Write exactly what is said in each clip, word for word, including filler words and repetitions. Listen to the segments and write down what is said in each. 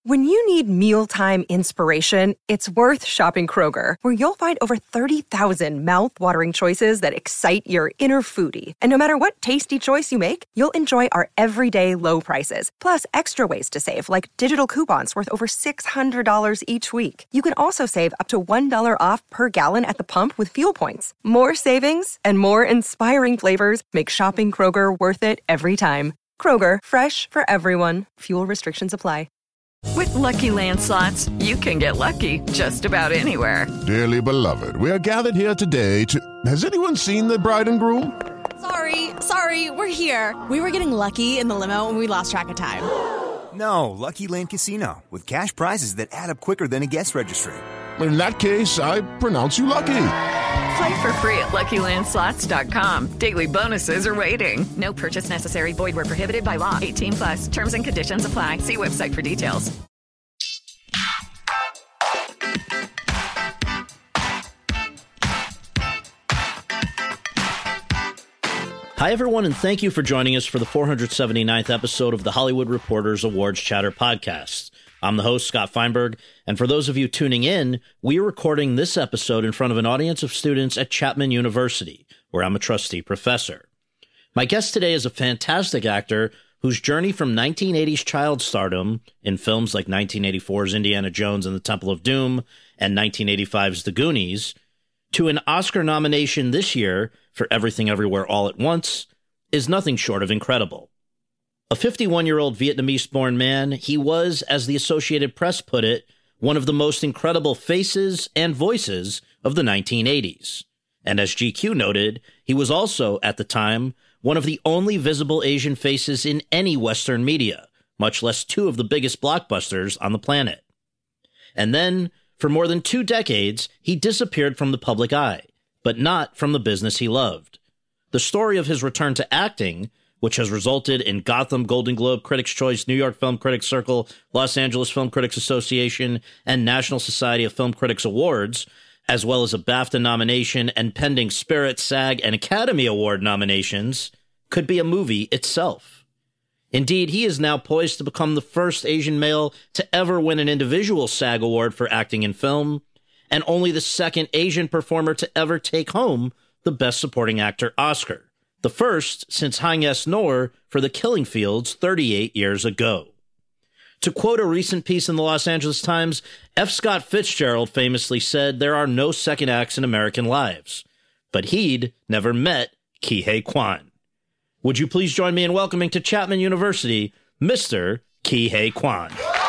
When you need mealtime inspiration, it's worth shopping Kroger, where you'll find over thirty thousand mouth-watering choices that excite your inner foodie. And no matter what tasty choice you make, you'll enjoy our everyday low prices, plus extra ways to save, like digital coupons worth over six hundred dollars each week. You can also save up to one dollar off per gallon at the pump with fuel points. More savings and more inspiring flavors make shopping Kroger worth it every time. Kroger, fresh for everyone. Fuel restrictions apply. With Lucky Land Slots, you can get lucky just about anywhere. Dearly beloved, we are gathered here today to... Has anyone seen the bride and groom? Sorry, sorry, we're here. We were getting lucky in the limo and we lost track of time. No, Lucky Land Casino, with cash prizes that add up quicker than a guest registry. In that case, I pronounce you lucky. Play for free at Lucky Land Slots dot com. Daily bonuses are waiting. No purchase necessary. Void where prohibited by law. eighteen plus. Terms and conditions apply. See website for details. Hi, everyone, and thank you for joining us for the four hundred seventy-ninth episode of the Hollywood Reporters Awards Chatter podcast. I'm the host, Scott Feinberg, and for those of you tuning in, we are recording this episode in front of an audience of students at Chapman University, where I'm a trustee professor. My guest today is a fantastic actor whose journey from nineteen eighties child stardom in films like nineteen eighty-four's Indiana Jones and the Temple of Doom and nineteen eighty-five's The Goonies to an Oscar nomination this year for Everything Everywhere All at Once is nothing short of incredible. A fifty-one-year-old Vietnamese-born man, he was, as the Associated Press put it, one of the most incredible faces and voices of the nineteen eighties. And as G Q noted, he was also, at the time, one of the only visible Asian faces in any Western media, much less two of the biggest blockbusters on the planet. And then, for more than two decades, he disappeared from the public eye, but not from the business he loved. The story of his return to acting, which has resulted in Gotham, Golden Globe, Critics' Choice, New York Film Critics Circle, Los Angeles Film Critics Association, and National Society of Film Critics Awards, as well as a BAFTA nomination and pending Spirit, SAG, and Academy Award nominations, could be a movie itself. Indeed, he is now poised to become the first Asian male to ever win an individual SAG Award for acting in film, and only the second Asian performer to ever take home the Best Supporting Actor Oscar. The first since Hang Es-Nor for The Killing Fields thirty-eight years ago. To quote a recent piece in the Los Angeles Times, F. Scott Fitzgerald famously said, "There are no second acts in American lives." But he'd never met Ke Huy Quan. Would you please join me in welcoming to Chapman University, Mister Ke Huy Quan.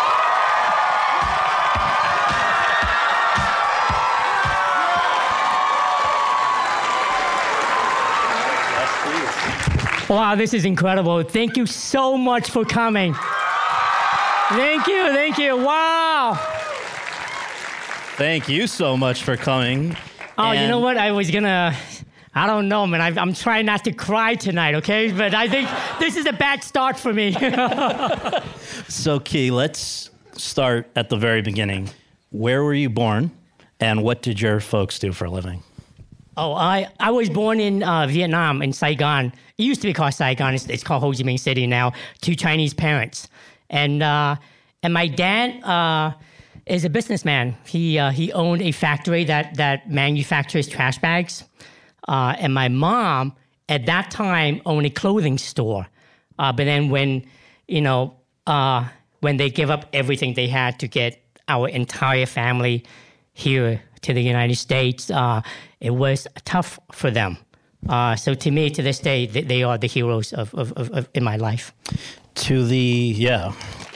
Wow, this is incredible. Thank you so much for coming. Thank you, thank you. Wow. Thank you so much for coming. Oh, and you know what? I was gonna, I don't know, man. I, I'm trying not to cry tonight, okay? But I think this is a bad start for me. So, Ke, let's start at the very beginning. Where were you born, and what did your folks do for a living? Oh, I, I was born in uh, Vietnam, in Saigon. It used to be called Saigon. It's, it's called Ho Chi Minh City now. Two Chinese parents. And uh, and my dad uh, is a businessman. He uh, he owned a factory that, that manufactures trash bags. Uh, and my mom, at that time, owned a clothing store. Uh, but then when, you know, uh, when they gave up everything they had to get our entire family here to the United States, uh, it was tough for them. Uh, so to me, to this day, they, they are the heroes of, of, of, of in my life. To the, yeah.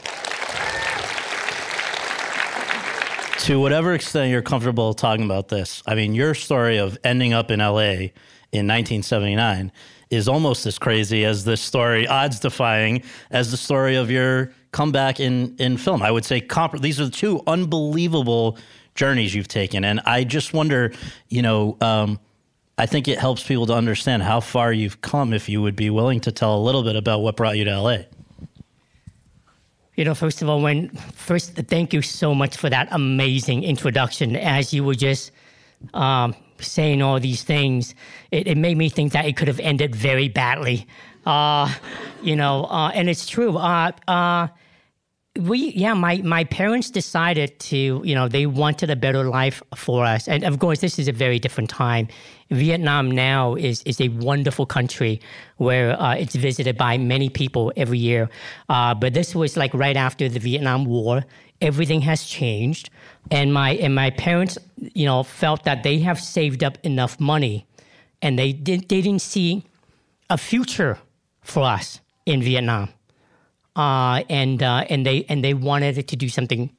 To whatever extent you're comfortable talking about this, I mean, your story of ending up in L A in nineteen seventy-nine is almost as crazy as the story, odds-defying, as the story of your comeback in, in film. I would say comp- these are the two unbelievable journeys you've taken. And I just wonder, you know, um, I think it helps people to understand how far you've come if you would be willing to tell a little bit about what brought you to L A. You know, first of all, when first, thank you so much for that amazing introduction. As you were just um, saying all these things, it, it made me think that it could have ended very badly. Uh, you know, uh, and it's true. Uh, uh, we, yeah, my, my parents decided to, you know, they wanted a better life for us. And of course, this is a very different time. Vietnam now is, is a wonderful country where uh, it's visited by many people every year. Uh, but this was like right after the Vietnam War. Everything has changed. And my, and my parents, you know, felt that they have saved up enough money and they, did, they didn't see a future for us in Vietnam. Uh, and uh, and they and they wanted to do something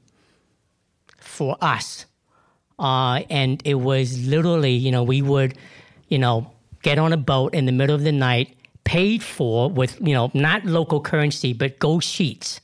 for us, uh, and it was literally, you know, we would, you know, get on a boat in the middle of the night, paid for with, you know, not local currency but gold sheets,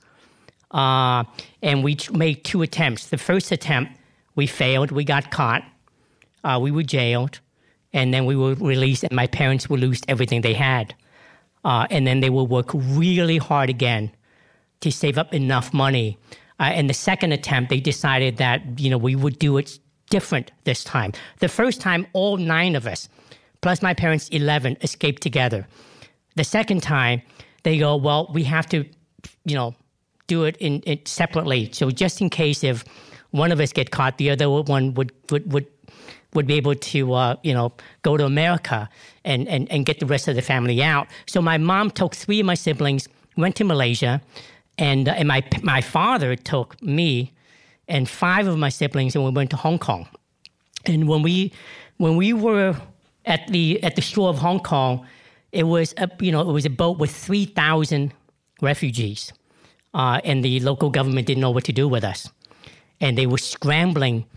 uh, and we made two attempts. The first attempt we failed, we got caught, uh, we were jailed, and then we were released, and my parents would lose everything they had, uh, and then they would work really hard again to save up enough money. Uh, and the second attempt, they decided that, you know, we would do it different this time. The first time, all nine of us, plus my parents, eleven, escaped together. The second time, they go, well, we have to, you know, do it in, in separately. So just in case if one of us get caught, the other one would would would, would be able to, uh, you know, go to America and, and, and get the rest of the family out. So my mom took three of my siblings, went to Malaysia, And, uh, and my my father took me and five of my siblings, and we went to Hong Kong. And when we when we were at the at the shore of Hong Kong, it was a you know it was a boat with three thousand refugees, uh, and the local government didn't know what to do with us, and they were scrambling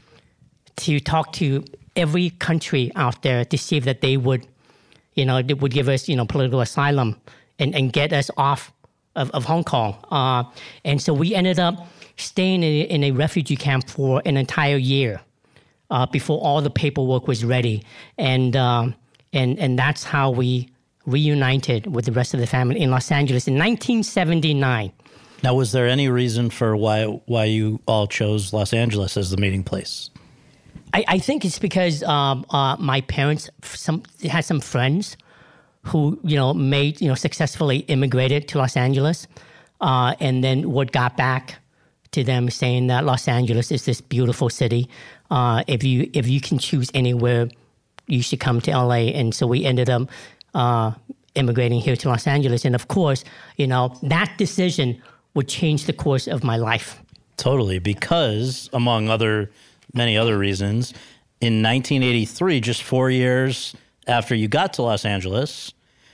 to talk to every country out there to see if that they would, you know, they would give us you know political asylum and, and get us off Of, of Hong Kong. Uh, and so we ended up staying in, in a refugee camp for an entire year uh, before all the paperwork was ready. And, um, and, and that's how we reunited with the rest of the family in Los Angeles in nineteen seventy-nine. Now, was there any reason for why why you all chose Los Angeles as the meeting place? I, I think it's because um, uh, my parents some had some friends who, you know, made, you know, successfully immigrated to Los Angeles, uh, and then what got back to them saying that Los Angeles is this beautiful city. Uh, if you if you can choose anywhere, you should come to L A. And so we ended up uh, immigrating here to Los Angeles. And of course, you know, that decision would change the course of my life. Totally, because among other many other reasons, in nineteen eighty-three, just four years after you got to Los Angeles,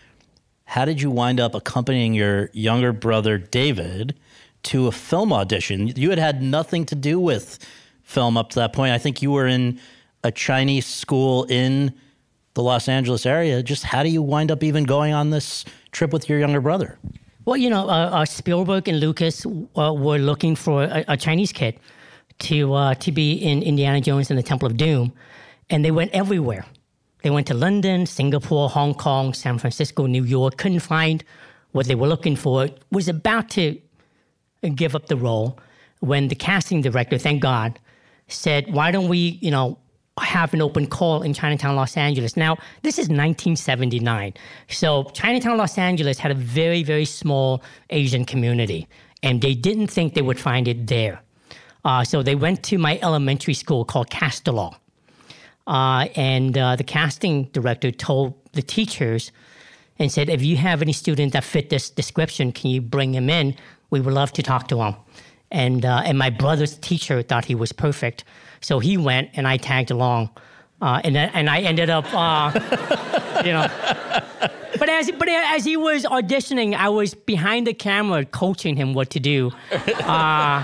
how did you wind up accompanying your younger brother, David, to a film audition? You had had nothing to do with film up to that point. I think you were in a Chinese school in the Los Angeles area. Just how do you wind up even going on this trip with your younger brother? Well, you know, uh, uh, Spielberg and Lucas uh, were looking for a, a Chinese kid to uh, to be in Indiana Jones and the Temple of Doom, and they went everywhere. They went to London, Singapore, Hong Kong, San Francisco, New York, couldn't find what they were looking for, was about to give up the role when the casting director, thank God, said, why don't we, you know, have an open call in Chinatown, Los Angeles. Now, this is nineteen seventy-nine. So Chinatown, Los Angeles had a very, very small Asian community, and they didn't think they would find it there. Uh, so they went to my elementary school called Castelao. Uh, and uh, the casting director told the teachers and said, if you have any student that fit this description, can you bring him in? We would love to talk to him. And uh, and my brother's teacher thought he was perfect. So he went, and I tagged along. Uh, and and I ended up, uh, you know. But as, but as he was auditioning, I was behind the camera coaching him what to do. Uh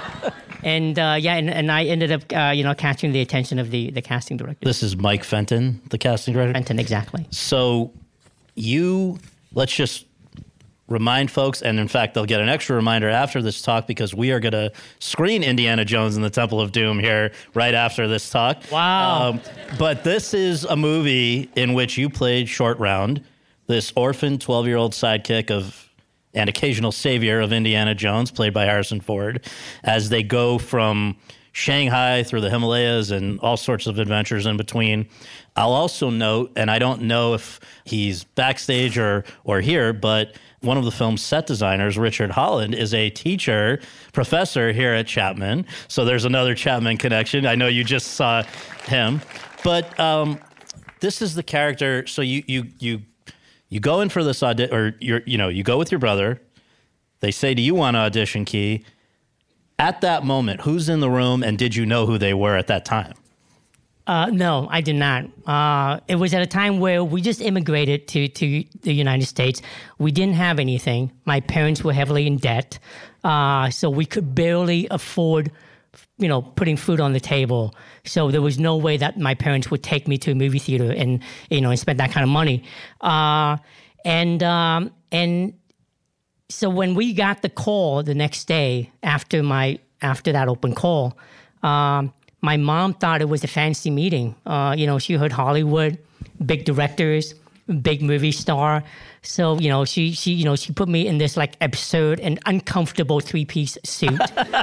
And uh, yeah, and, and I ended up, uh, you know, catching the attention of the, the casting director. This is Mike Fenton, the casting director? Fenton, exactly. So you, let's just remind folks, and in fact, they'll get an extra reminder after this talk because we are going to screen Indiana Jones and the Temple of Doom here right after this talk. Wow. Um, but this is a movie in which you played Short Round, this orphan twelve-year-old sidekick of and occasional savior of Indiana Jones, played by Harrison Ford, as they go from Shanghai through the Himalayas and all sorts of adventures in between. I'll also note, and I don't know if he's backstage or or here, but one of the film's set designers, Richard Holland, is a teacher, professor here at Chapman. So there's another Chapman connection. I know you just saw him. But um, this is the character. So you you you you go in for this audition, or you're you know you go with your brother. They say, "Do you want to audition, Key?" At that moment, who's in the room, and did you know who they were at that time? Uh, no, I did not. Uh, it was at a time where we just immigrated to, to the United States. We didn't have anything. My parents were heavily in debt, uh, so we could barely afford, you know, putting food on the table. So there was no way that my parents would take me to a movie theater and, you know, and spend that kind of money. Uh, and um, and so when we got the call the next day after my after that open call. Um, My mom thought it was a fancy meeting. Uh, you know, she heard Hollywood, big directors, big movie star. So, you know, she, she you know, she put me in this, like, absurd and uncomfortable three-piece suit.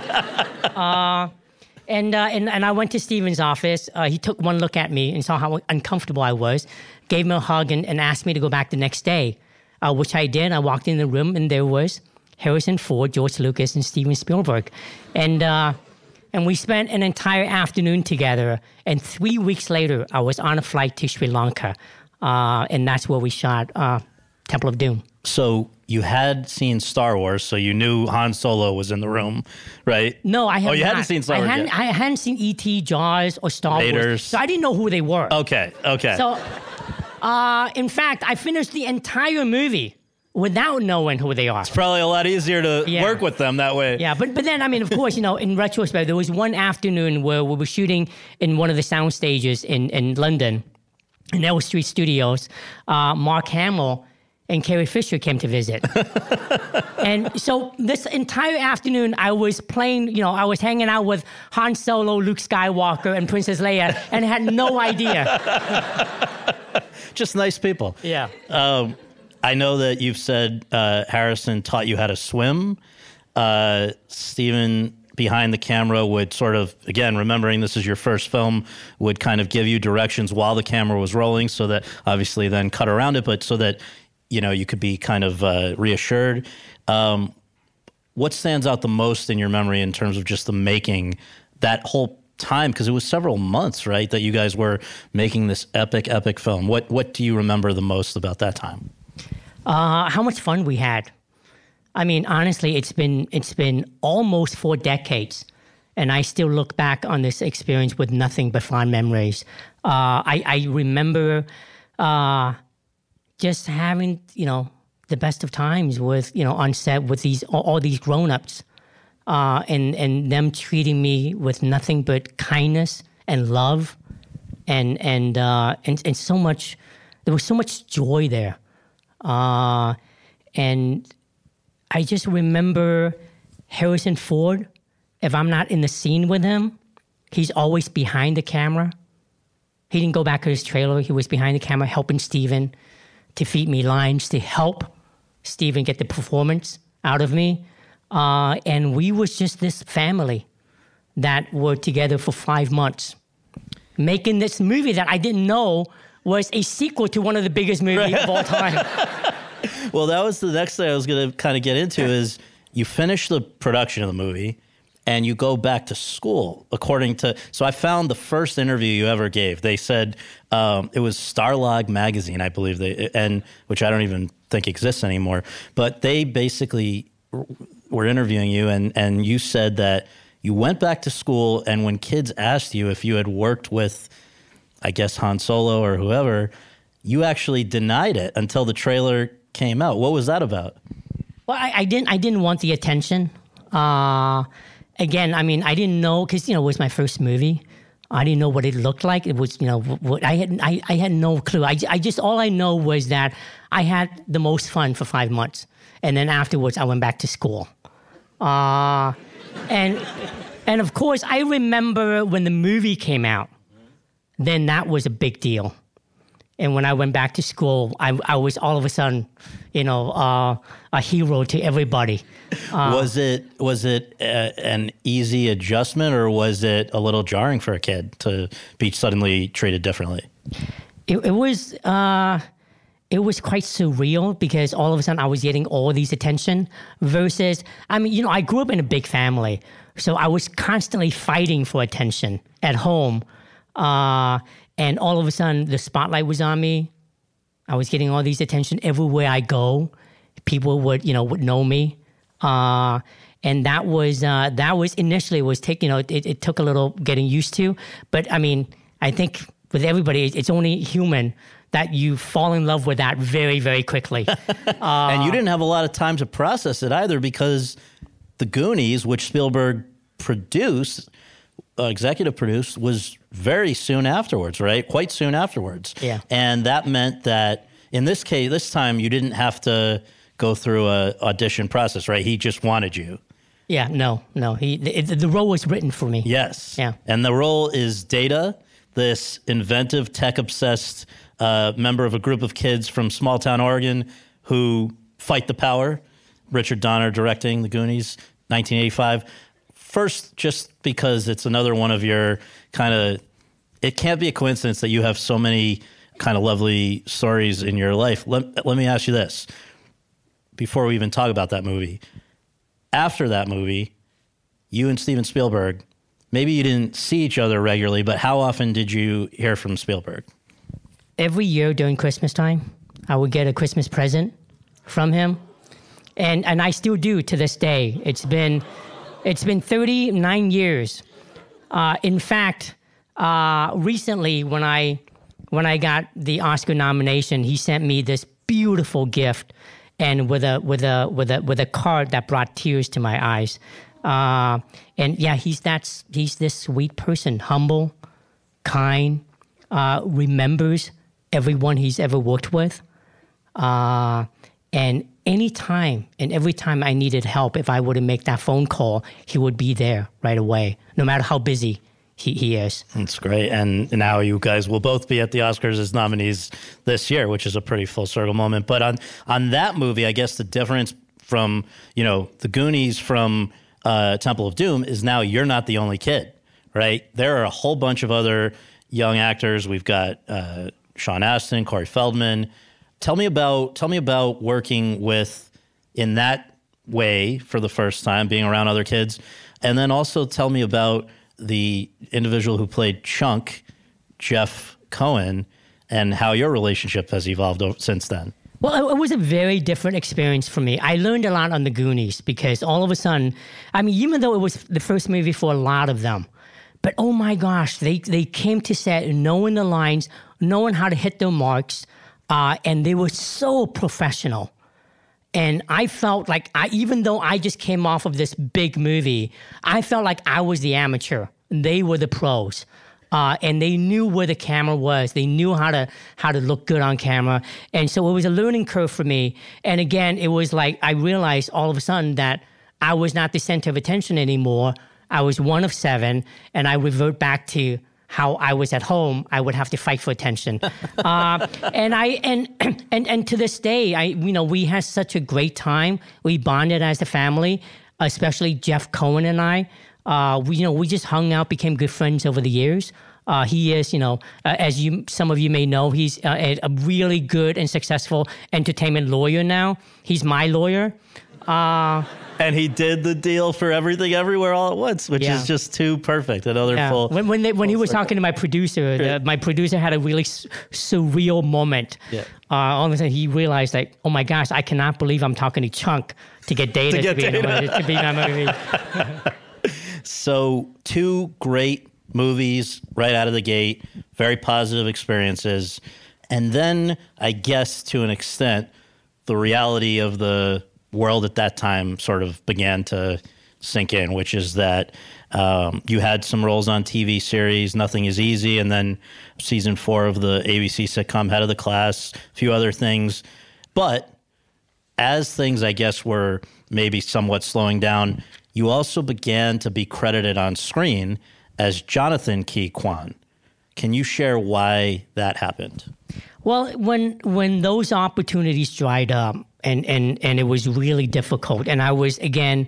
uh, and, uh, and and I went to Steven's office. Uh, he took one look at me and saw how uncomfortable I was, gave me a hug, and, and asked me to go back the next day, uh, which I did. I walked in the room, and there was Harrison Ford, George Lucas, and Steven Spielberg. And... Uh, And we spent an entire afternoon together. And three weeks later, I was on a flight to Sri Lanka. Uh, and that's where we shot uh, Temple of Doom. So you had seen Star Wars, so you knew Han Solo was in the room, right? No, I hadn't. Oh, you not. hadn't seen Star I Wars hadn't, yet? I hadn't seen E T, Jaws, or Star Raiders. Wars. So I didn't know who they were. Okay, okay. So, uh, in fact, I finished the entire movie without knowing who they are. It's probably a lot easier to Yeah. work with them that way. Yeah, but but then, I mean, of course, you know, in retrospect, there was one afternoon where we were shooting in one of the sound stages in, in London, in L Street Studios. Uh, Mark Hamill and Carrie Fisher came to visit. And so this entire afternoon, I was playing, you know, I was hanging out with Han Solo, Luke Skywalker, and Princess Leia, and had no idea. Just nice people. Yeah. Um, I know that you've said uh, Harrison taught you how to swim. Uh, Steven, behind the camera, would sort of, again, remembering this is your first film, would kind of give you directions while the camera was rolling, so that obviously then cut around it, but so that, you know, you could be kind of uh, reassured. Um, what stands out the most in your memory in terms of just the making that whole time? Because it was several months, right, that you guys were making this epic, epic film. What What do you remember the most about that time? Uh, how much fun we had. I mean, honestly, it's been it's been almost four decades, and I still look back on this experience with nothing but fond memories. Uh, I, I remember uh, just having, you know, the best of times with, you know, on set with these all, all these grown-ups, uh, and and them treating me with nothing but kindness and love, and and uh, and and so much. There was so much joy there. Uh, and I just remember Harrison Ford, if I'm not in the scene with him, he's always behind the camera. He didn't go back to his trailer. He was behind the camera helping Steven to feed me lines, to help Steven get the performance out of me. Uh, and we was just this family that were together for five months, making this movie that I didn't know was a sequel to one of the biggest movies of all time. Well, that was the next thing I was going to kind of get into is you finish the production of the movie and you go back to school, according to... So I found the first interview you ever gave. They said um, it was Starlog magazine, I believe, they, and which I don't even think exists anymore. But they basically were interviewing you, and, and you said that you went back to school, and when kids asked you if you had worked with, I guess, Han Solo or whoever, you actually denied it until the trailer came out. What was that about? Well, I, I didn't. I didn't want the attention. Uh, again, I mean, I didn't know because you know it was my first movie. I didn't know what it looked like. It was, you know, what I had. I, I had no clue. I, I just all I know was that I had the most fun for five months, and then afterwards I went back to school. Uh, and and of course I remember when the movie came out. Then that was a big deal. And when I went back to school, I, I was all of a sudden, you know, uh, a hero to everybody. Uh, was it was it a, an easy adjustment, or was it a little jarring for a kid to be suddenly treated differently? It, it was uh, it was quite surreal because all of a sudden I was getting all these attention versus, I mean, you know, I grew up in a big family, so I was constantly fighting for attention at home. Uh, And all of a sudden, the spotlight was on me. I was getting all these attention everywhere I go. People would, you know, would know me, uh, and that was uh, that was initially was take, you know, it, it took a little getting used to. But I mean, I think with everybody, it's only human that you fall in love with that very, very quickly. uh, and you didn't have a lot of time to process it either, because The Goonies, which Spielberg produced. Uh, executive produced, was very soon afterwards, right? Quite soon afterwards. Yeah. And that meant that in this case, this time you didn't have to go through a audition process, right? He just wanted you. Yeah, no, no. He the, the role was written for me. Yes. Yeah. And the role is Data, this inventive, tech-obsessed uh, member of a group of kids from small-town Oregon who fight the power. Richard Donner directing The Goonies, nineteen eighty-five. First, just because it's another one of your kind of, it can't be a coincidence that you have so many kind of lovely stories in your life. Let, let me ask you this, before we even talk about that movie. After that movie, you and Steven Spielberg, maybe you didn't see each other regularly, but how often did you hear from Spielberg? Every year during Christmas time, I would get a Christmas present from him. And and I still do to this day. It's been... It's been thirty-nine years. Uh, in fact, uh, recently when I when I got the Oscar nomination, he sent me this beautiful gift, and with a with a with a with a card that brought tears to my eyes. Uh, and yeah, he's that's he's this sweet person, humble, kind, uh, remembers everyone he's ever worked with, uh, and. Anytime and every time I needed help, if I were to make that phone call, he would be there right away, no matter how busy he, he is. That's great. And now you guys will both be at the Oscars as nominees this year, which is a pretty full circle moment. But on, on that movie, I guess the difference from, you know, The Goonies from uh, Temple of Doom is now you're not the only kid, right? There are a whole bunch of other young actors. We've got uh, Sean Astin, Corey Feldman. Tell me about tell me about working with in that way for the first time, being around other kids, and then also tell me about the individual who played Chunk, Jeff Cohen, and how your relationship has evolved since then. Well, it was a very different experience for me. I learned a lot on The Goonies because all of a sudden, I mean, even though it was the first movie for a lot of them, but oh my gosh, they they came to set knowing the lines, knowing how to hit their marks. Uh, and they were so professional. And I felt like, I, even though I just came off of this big movie, I felt like I was the amateur. They were the pros. Uh, and they knew where the camera was. They knew how to how to look good on camera. And so it was a learning curve for me. And again, it was like I realized all of a sudden that I was not the center of attention anymore. I was one of seven, and I revert back to how I was at home. I would have to fight for attention, uh, and I and and and to this day, I you know we had such a great time. We bonded as a family, especially Jeff Cohen and I. Uh, we you know we just hung out, became good friends over the years. Uh, he is, you know, uh, as you some of you may know, he's uh, a, a really good and successful entertainment lawyer now. He's my lawyer. Uh, And he did the deal for Everything Everywhere All at Once, which yeah. is just too perfect. Another yeah. full. When when, they, when he was circle. talking to my producer, the, my producer had a really s- surreal moment. Yeah. Uh, all of a sudden, he realized, like, oh my gosh, I cannot believe I'm talking to Chunk to get Data to, get to, be, Data. In a, to be in my movie. So, two great movies right out of the gate, very positive experiences. And then, I guess, to an extent, the reality of the world at that time sort of began to sink in, which is that um, you had some roles on T V series, Nothing Is Easy, and then season four of the A B C sitcom Head of the Class, a few other things. But as things, I guess, were maybe somewhat slowing down, you also began to be credited on screen as Jonathan Ke Quan. Can you share why that happened? Well, when when those opportunities dried up and, and, and it was really difficult, and I was, again,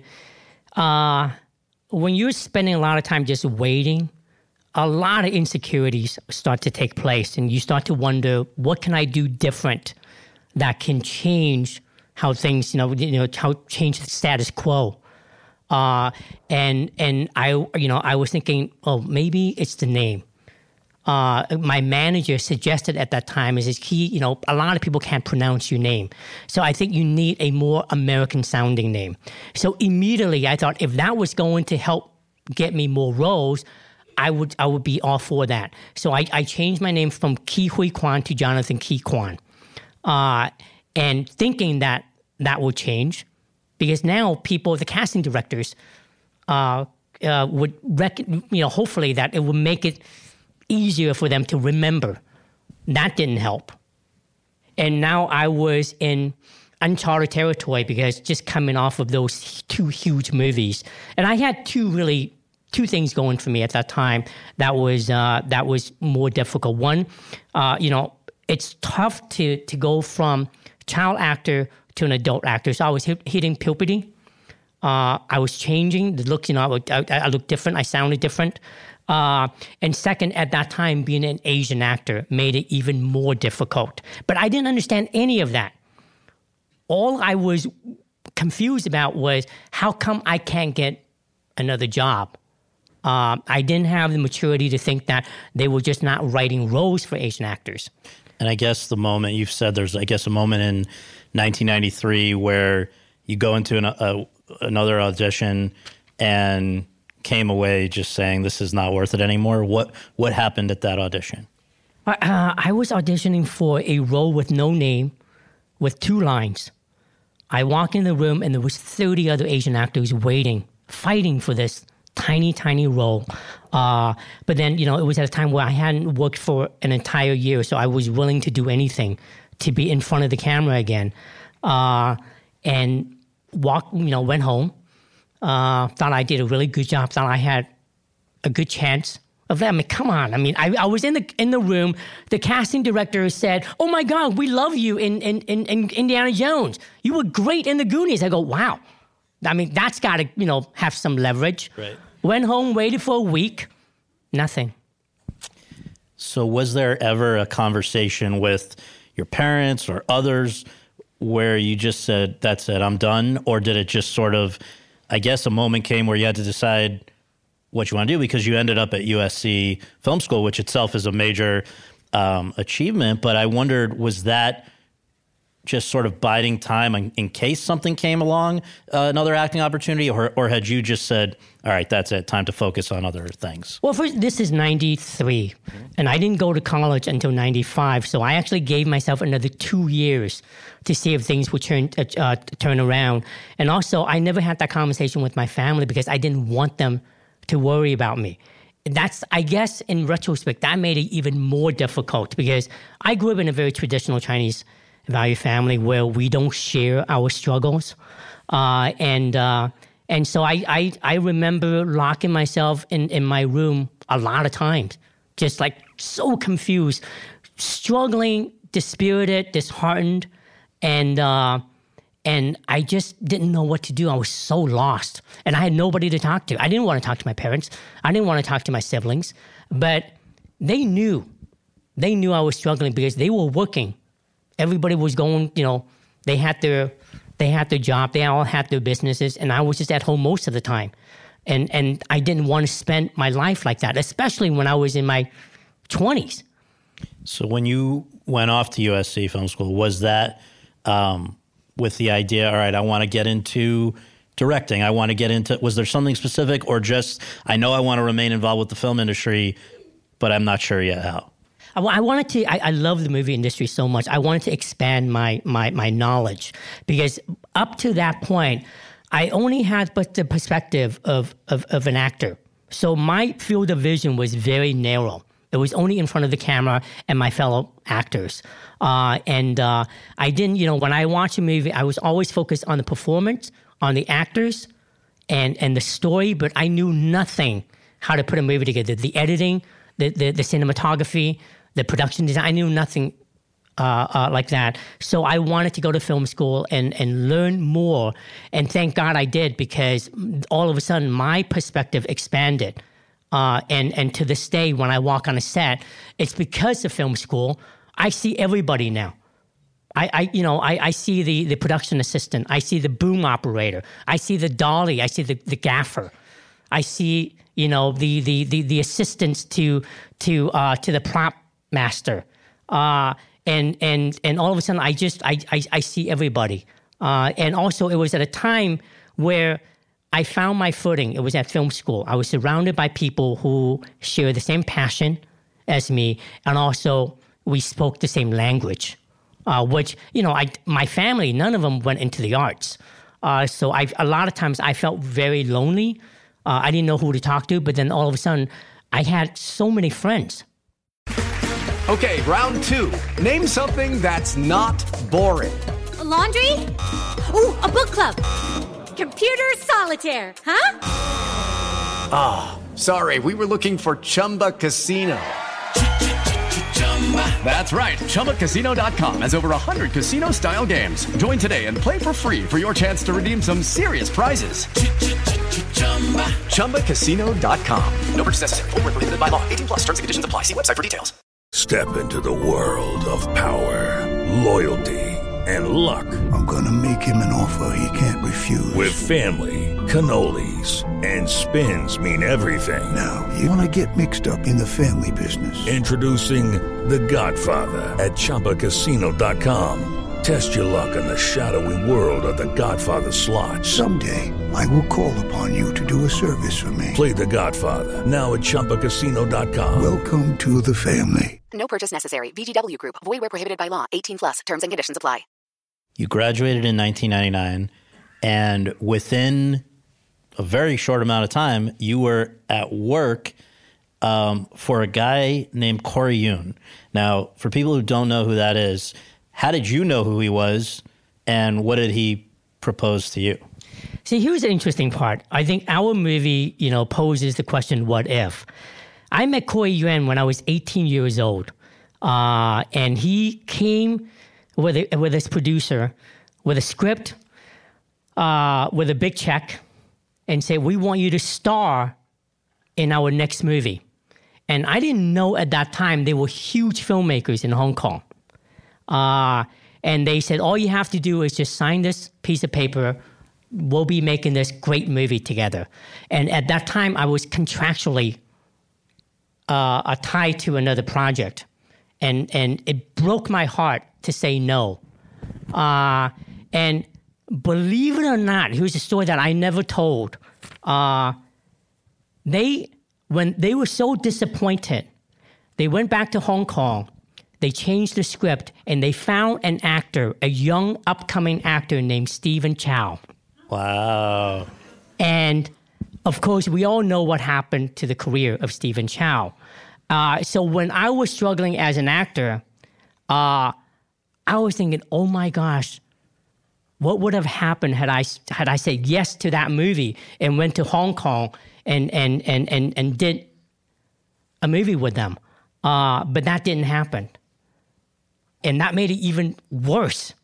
uh, when you're spending a lot of time just waiting, a lot of insecurities start to take place, and you start to wonder, what can I do different that can change how things, you know, you know, how change the status quo? Uh, and and I, you know, I was thinking, oh, maybe it's the name. Uh, my manager suggested at that time is he, you know, a lot of people can't pronounce your name. So I think you need a more American sounding name. So immediately I thought if that was going to help get me more roles, I would I would be all for that. So I, I changed my name from Ke Huy Quan to Jonathan Ke Quan. Uh, and thinking that that would change, because now people, the casting directors, uh, uh, would, rec- you know, hopefully that it would make it easier for them to remember. That didn't help. And now I was in uncharted territory because just coming off of those two huge movies. And I had two really, two things going for me at that time that was uh, that was more difficult. One, uh, you know, it's tough to to go from child actor to an adult actor. So I was hit, hitting puberty. Uh, I was changing the look. You know, I, I, I looked different. I sounded different. Uh, and second, at that time, being an Asian actor made it even more difficult. But I didn't understand any of that. All I was confused about was how come I can't get another job? Uh, I didn't have the maturity to think that they were just not writing roles for Asian actors. And I guess the moment you've said there's, I guess, a moment in nineteen ninety-three where you go into an, a, another audition and came away just saying this is not worth it anymore. What what happened at that audition? Uh, I was auditioning for a role with no name, with two lines. I walk in the room and there was thirty other Asian actors waiting, fighting for this tiny, tiny role. Uh, but then, you know, it was at a time where I hadn't worked for an entire year, so I was willing to do anything to be in front of the camera again. Uh, and walked, you know, went home. Uh, thought I did a really good job. Thought I had a good chance of that. I mean, come on. I mean, I, I was in the in the room. The casting director said, "Oh my God, we love you in in, in, in Indiana Jones. You were great in the Goonies." I go, "Wow." I mean, that's got to, you know, have some leverage. Right. Went home, waited for a week, nothing. So was there ever a conversation with your parents or others where you just said, that's it, I'm done? Or did it just sort of, I guess a moment came where you had to decide what you want to do because you ended up at U S C Film School, which itself is a major um, achievement. But I wondered, was that just sort of biding time in, in case something came along, uh, another acting opportunity, or, or had you just said, all right, that's it, time to focus on other things? Well, first, this is ninety-three, mm-hmm. and I didn't go to college until ninety-five, so I actually gave myself another two years to see if things would turn, uh, turn around. And also, I never had that conversation with my family because I didn't want them to worry about me. That's, I guess, in retrospect, that made it even more difficult because I grew up in a very traditional Chinese value family where we don't share our struggles. Uh, and uh, and so I, I I remember locking myself in, in my room a lot of times, just like so confused, struggling, dispirited, disheartened, and uh, and I just didn't know what to do. I was so lost, and I had nobody to talk to. I didn't want to talk to my parents. I didn't want to talk to my siblings, but they knew. They knew I was struggling because they were working. Everybody was going, you know, they had their they had their job, they all had their businesses, and I was just at home most of the time. And and I didn't want to spend my life like that, especially when I was in my twenties. So when you went off to U S C Film School, was that um, with the idea, all right, I want to get into directing, I want to get into, was there something specific, or just, I know I want to remain involved with the film industry, but I'm not sure yet how? I wanted to, I, I love the movie industry so much. I wanted to expand my, my, my knowledge because up to that point, I only had but the perspective of, of, of an actor. So my field of vision was very narrow. It was only in front of the camera and my fellow actors. Uh, and uh, I didn't, you know, when I watched a movie, I was always focused on the performance, on the actors, and, and the story, but I knew nothing how to put a movie together. The editing, the, the, the cinematography, the production design. I knew nothing uh, uh, like that. So I wanted to go to film school and, and learn more. And thank God I did, because all of a sudden my perspective expanded. Uh, and, and to this day, when I walk on a set, it's because of film school. I see everybody now. I, I you know, I, I see the, the production assistant. I see the boom operator. I see the dolly. I see the, the gaffer. I see, you know, the the the, the assistants to to uh, to the prop master. Uh, and and and all of a sudden, I just I I, I see everybody. Uh, and also, it was at a time where I found my footing. It was at film school. I was surrounded by people who share the same passion as me, and also we spoke the same language. Uh, which, you know, I, my family, none of them went into the arts. Uh, so I, a lot of times I felt very lonely. Uh, I didn't know who to talk to, but then all of a sudden I had so many friends. Okay, round two. Name something that's not boring. A laundry? Ooh, a book club. Computer solitaire, huh? Ah, oh, sorry, we were looking for Chumba Casino. That's right. Chumba Casino dot com has over one hundred casino-style games. Join today and play for free for your chance to redeem some serious prizes. Chumba Casino dot com. No purchase necessary. Void where prohibited by law. eighteen plus. Terms and conditions apply. See website for details. Step into the world of power, loyalty, and luck. I'm going to make him an offer he can't refuse. With family, cannolis, and spins mean everything. Now, you want to get mixed up in the family business. Introducing The Godfather at Chumba Casino dot com. Test your luck in the shadowy world of The Godfather slot. Someday, I will call upon you to do a service for me. Play The Godfather now at Chumba Casino dot com. Welcome to the family. No purchase necessary. V G W Group. Void where prohibited by law. eighteen plus. Terms and conditions apply. You graduated in nineteen ninety-nine, and within a very short amount of time, you were at work um, for a guy named Corey Yuen. Now, for people who don't know who that is, how did you know who he was, and what did he propose to you? See, here's the interesting part. I think our movie, you know, poses the question, what if? I met Corey Yuen when I was eighteen years old, uh, and he came with a, with his producer with a script, uh, with a big check, and said, we want you to star in our next movie. And I didn't know at that time they were huge filmmakers in Hong Kong. Uh, and they said, all you have to do is just sign this piece of paper. We'll be making this great movie together. And at that time, I was contractually uh, tied to another project. And, and it broke my heart to say no. Uh, and believe it or not, here's a story that I never told. Uh, they, when they were so disappointed, they went back to Hong Kong, they changed the script, and they found an actor, a young upcoming actor named Stephen Chow. Wow. And of course, we all know what happened to the career of Stephen Chow. Uh, so when I was struggling as an actor, uh, I was thinking, oh my gosh, what would have happened had I had I said yes to that movie and went to Hong Kong and and and and, and did a movie with them? Uh, but that didn't happen, and that made it even worse.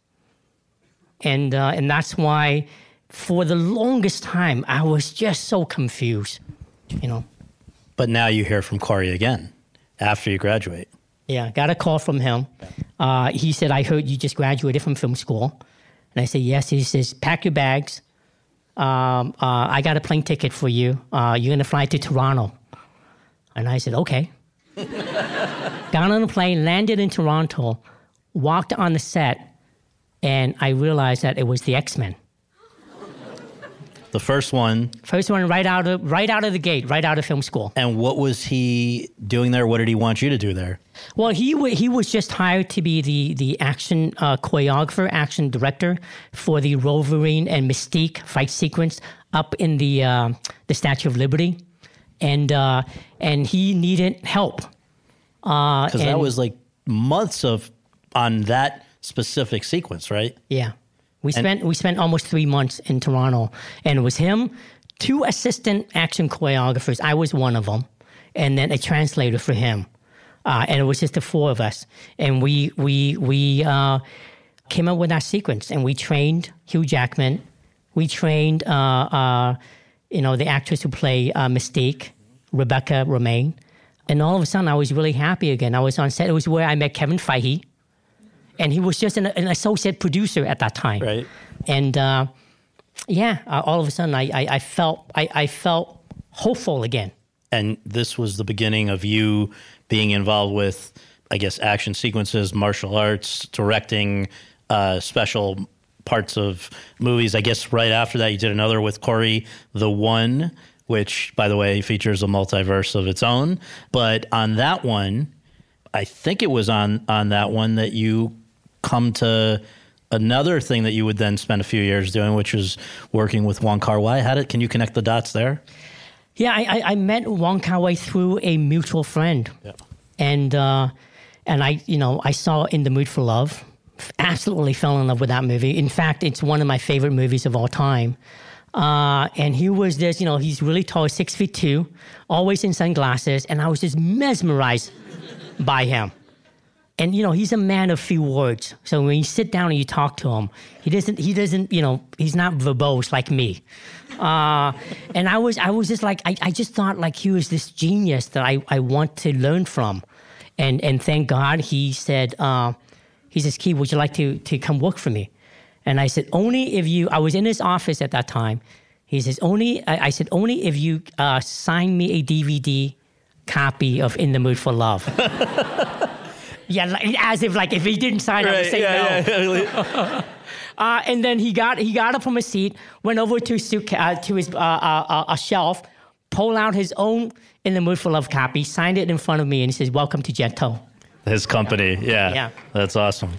And uh, and that's why, for the longest time, I was just so confused, you know. But now you hear from Corey again after you graduate. Yeah, got a call from him. Uh, he said, I heard you just graduated from film school. And I said, yes. He says, pack your bags. Um, uh, I got a plane ticket for you. Uh, you're going to fly to Toronto. And I said, okay. Got on the plane, landed in Toronto, walked on the set, and I realized that it was the X-Men. The first one. First one right out of right out of the gate, right out of film school. And what was he doing there? What did he want you to do there? Well, he w- he was just hired to be the the action uh, choreographer, action director for the Wolverine and Mystique fight sequence up in the uh, the Statue of Liberty, and uh, and he needed help. Because uh, that was like months of on that specific sequence, right? Yeah. We spent and, we spent almost three months in Toronto, and it was him, two assistant action choreographers. I was one of them, and then a translator for him. Uh, and it was just the four of us. And we we we uh, came up with our sequence, and we trained Hugh Jackman. We trained, uh, uh, you know, the actress who played uh, Mystique, Rebecca Romaine. And all of a sudden, I was really happy again. I was on set. It was where I met Kevin Feige. And he was just an, an associate producer at that time. Right. And, uh, yeah, uh, all of a sudden, I, I, I felt I, I felt hopeful again. And this was the beginning of you being involved with, I guess, action sequences, martial arts, directing uh, special parts of movies. I guess right after that, you did another with Corey the One, which, by the way, features a multiverse of its own. But on that one, I think it was on, on that one that you come to another thing that you would then spend a few years doing, which was working with Wong Kar-wai. How did, can you connect the dots there? Yeah, I, I met Wong Kar-wai through a mutual friend. Yeah. And, uh, and I, you know, I saw In the Mood for Love, absolutely fell in love with that movie. In fact, it's one of my favorite movies of all time. Uh, and he was this, you know, he's really tall, six feet two, always in sunglasses. And I was just mesmerized by him. And, you know, he's a man of few words. So when you sit down and you talk to him, he doesn't, he doesn't, you know, he's not verbose like me. Uh, and I was, I was just like, I, I just thought like he was this genius that I, I want to learn from. And, and thank God he said, uh, he says, Keith, would you like to, to come work for me? And I said, only if you, I was in his office at that time. He says, only, I, I said, only if you uh, sign me a D V D copy of In the Mood for Love. Yeah, like, as if like if he didn't sign, right, I would say yeah, no. Yeah. uh, and then he got he got up from his seat, went over to suit, uh, to his uh, uh, a shelf, pulled out his own In the Mood for Love copy, signed it in front of me, and he says, "Welcome to Gento." His company, yeah, yeah, that's awesome.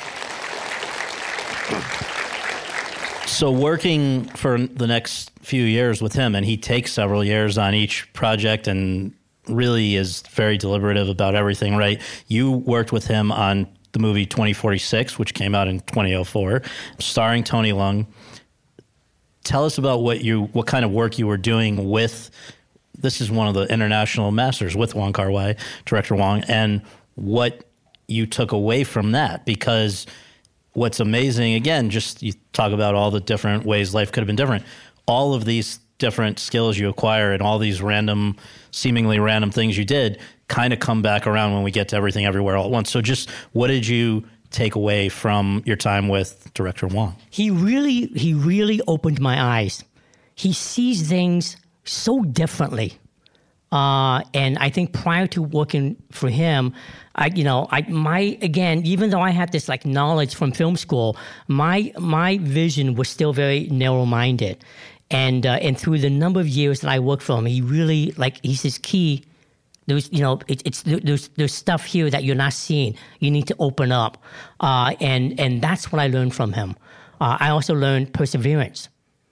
So working for the next few years with him, and he takes several years on each project, and really is very deliberative about everything, right? You worked with him on the movie twenty forty-six, which came out in twenty oh four, starring Tony Leung. Tell us about what you, what kind of work you were doing with, this is one of the international masters with Wong Kar-wai, director Wong, and what you took away from that. Because what's amazing, again, just you talk about all the different ways life could have been different. All of these different skills you acquire and all these random, seemingly random things you did kind of come back around when we get to Everything Everywhere All at Once. So just what did you take away from your time with director Wong? He really, he really opened my eyes. He sees things so differently. Uh, and I think prior to working for him, I, you know, I, my, again, even though I had this like knowledge from film school, my, my vision was still very narrow-minded. And uh, and through the number of years that I worked for him, he really, like, he says, Key, there's, you know, it, it's there's there's stuff here that you're not seeing. You need to open up. Uh, and, and that's what I learned from him. Uh, I also learned perseverance.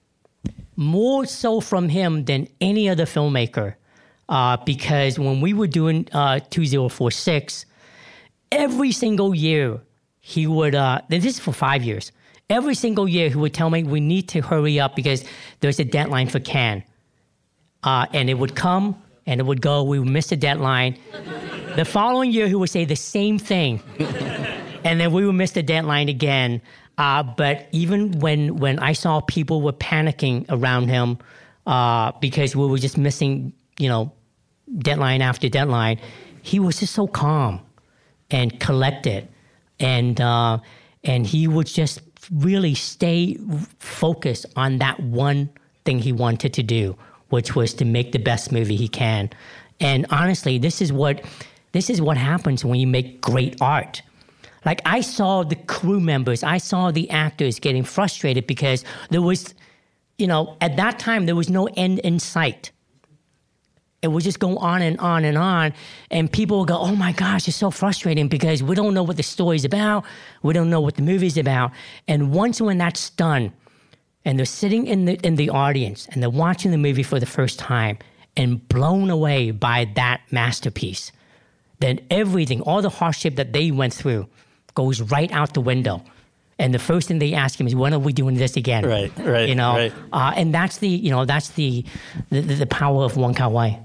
More so from him than any other filmmaker. Uh, because when we were doing uh, two thousand forty-six, every single year he would, uh, this is for five years, every single year, he would tell me, we need to hurry up because there's a deadline for Cannes. Uh, and it would come, and it would go, we would miss the deadline. The following year, he would say the same thing. And then we would miss the deadline again. Uh, but even when, when I saw people were panicking around him uh, because we were just missing, you know, deadline after deadline, he was just so calm and collected. And, uh, and he would just really stay focused on that one thing he wanted to do, which was to make the best movie he can. And honestly, this is what this is what happens when you make great art. Like, I saw the crew members, I saw the actors getting frustrated because there was, you know, at that time, there was no end in sight. It would just go on and on and on. And people would go, oh my gosh, it's so frustrating because we don't know what the story's about. We don't know what the movie's about. And once when that's done, and they're sitting in the in the audience, and they're watching the movie for the first time, and blown away by that masterpiece, then everything, all the hardship that they went through, goes right out the window. And the first thing they ask him is, when are we doing this again? Right, right, you know, right. Uh, and that's the, you know, that's the, the, the power of Wong Kar-wai.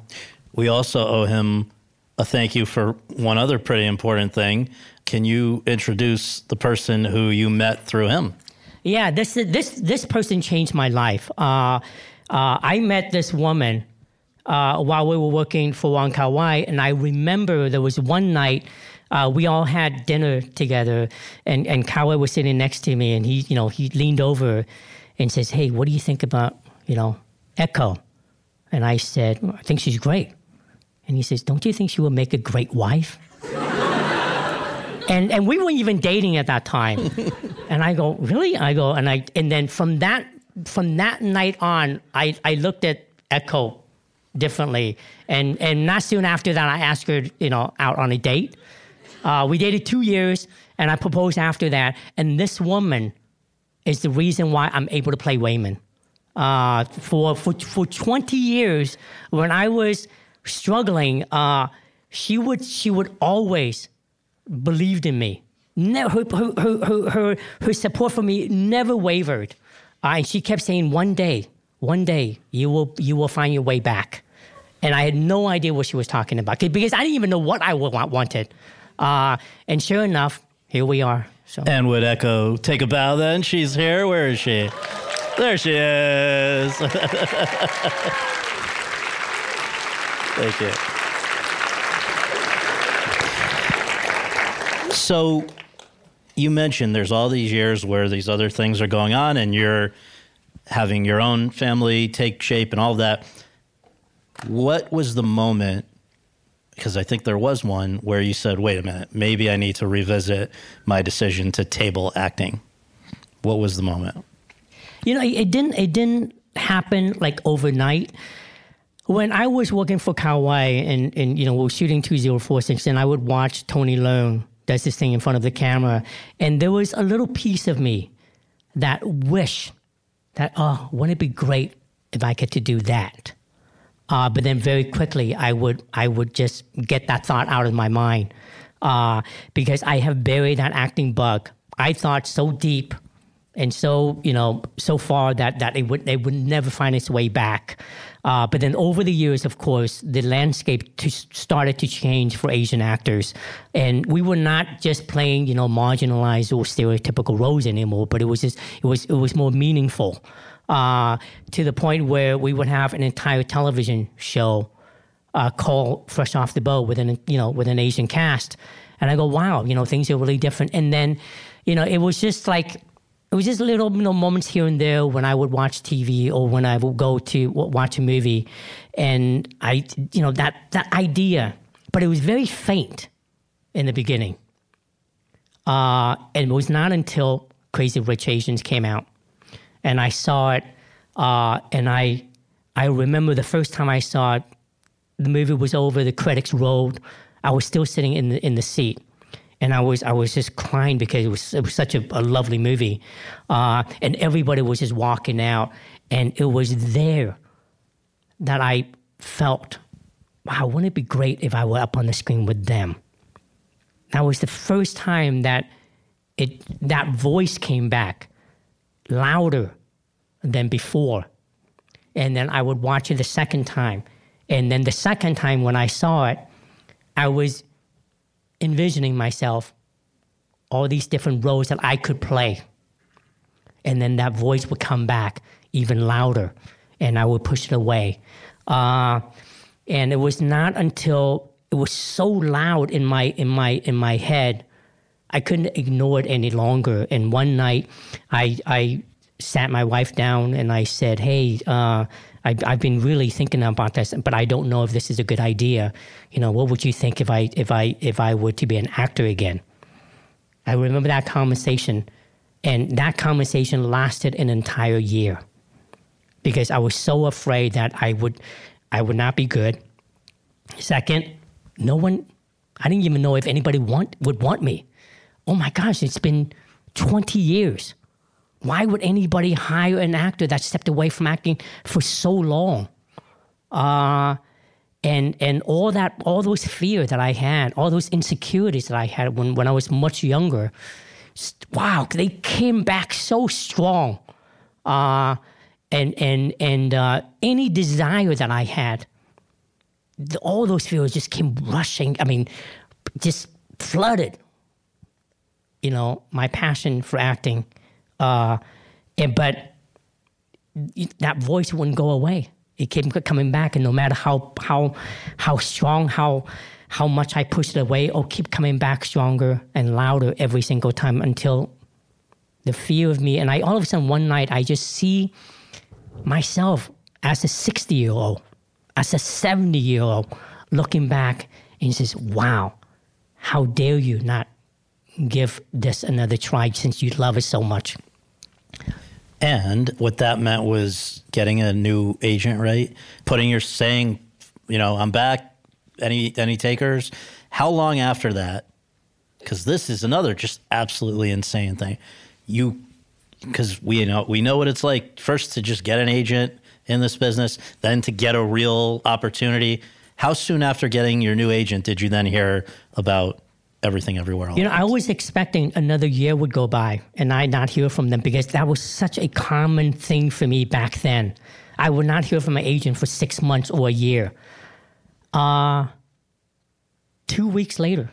We also owe him a thank you for one other pretty important thing. Can you introduce the person who you met through him? Yeah, this this this person changed my life. Uh, uh, I met this woman uh, while we were working for Wong Kar-wai, and I remember there was one night uh, we all had dinner together, and and Kar-wai was sitting next to me, and he you know he leaned over and says, "Hey, what do you think about you know Echo?" And I said, well, "I think she's great." And he says, "Don't you think she would make a great wife?" And and we weren't even dating at that time. And I go, really? I go, and I and then from that from that night on, I, I looked at Echo differently. And and not soon after that, I asked her, you know, out on a date. Uh, we dated two years, and I proposed after that. And this woman is the reason why I'm able to play Waymond. Uh, for for for twenty years, when I was struggling, uh, she would she would always believed in me. Never, her, her, her, her, her support for me never wavered. Uh, and she kept saying, one day, one day, you will you will find your way back. And I had no idea what she was talking about because I didn't even know what I wanted. Uh, and sure enough, here we are. So. And would Echo take a bow then? She's here. Where is she? There she is. Thank you. So you mentioned there's all these years where these other things are going on and you're having your own family take shape and all of that. What was the moment, because I think there was one, where you said, wait a minute, maybe I need to revisit my decision to table acting? What was the moment? You know, it didn't, it didn't happen like overnight. When I was working for Kar-wai and, and, you know, we were shooting two thousand forty-six, and I would watch Tony Leung does this thing in front of the camera, and there was a little piece of me that wish that, oh, wouldn't it be great if I get to do that? Uh, but then very quickly, I would I would just get that thought out of my mind uh, because I have buried that acting bug. I thought so deep and so, you know, so far that, that it would it would never find its way back. Uh, but then over the years, of course, the landscape to, started to change for Asian actors. And we were not just playing, you know, marginalized or stereotypical roles anymore, but it was just, it was, it was more meaningful uh, to the point where we would have an entire television show uh, called Fresh Off the Boat with an, you know, with an Asian cast. And I go, wow, you know, things are really different. And then, you know, it was just like, it was just little, you know, moments here and there when I would watch T V or when I would go to watch a movie, and I, you know, that that idea, but it was very faint in the beginning. Uh, and it was not until Crazy Rich Asians came out, and I saw it, uh, and I, I remember the first time I saw it, the movie was over, the credits rolled, I was still sitting in the in the seat. And I was I was just crying because it was it was such a, a lovely movie, uh, and everybody was just walking out, and it was there that I felt, wow, wouldn't it be great if I were up on the screen with them? That was the first time that it that voice came back, louder than before, and then I would watch it the second time, and then the second time when I saw it, I was envisioning myself all these different roles that I could play. And then that voice would come back even louder, and I would push it away. Uh, and it was not until it was so loud in my in my in my head, I couldn't ignore it any longer. And one night, I I sat my wife down and I said, "Hey, uh, I, I've been really thinking about this, but I don't know if this is a good idea. You know, what would you think if I if I if I were to be an actor again?" I remember that conversation, and that conversation lasted an entire year because I was so afraid that I would I would not be good. Second, no one, I didn't even know if anybody want would want me. Oh my gosh, it's been twenty years. Why would anybody hire an actor that stepped away from acting for so long? Uh, and and all that, all those fears that I had, all those insecurities that I had when, when I was much younger, wow, they came back so strong. Uh, and and and uh, any desire that I had the, all those feelings just came rushing. I mean, just flooded, you know, my passion for acting. Uh, and, but that voice wouldn't go away. It kept coming back, and no matter how how how strong, how how much I pushed it away, it'll keep coming back stronger and louder every single time until the fear of me. And I all of a sudden one night I just see myself as a sixty-year-old, as a seventy-year-old, looking back and says, "Wow, how dare you not give this another try since you love it so much." And what that meant was getting a new agent, right? Putting your saying, you know, I'm back, any any takers? How long after that? Because this is another just absolutely insane thing. You, because we you know we know what it's like. First to just get an agent in this business, then to get a real opportunity. How soon after getting your new agent did you then hear about Everything Everywhere All You know, I was expecting another year would go by and I not hear from them because that was such a common thing for me back then. I would not hear from my agent for six months or a year. Uh, two weeks later.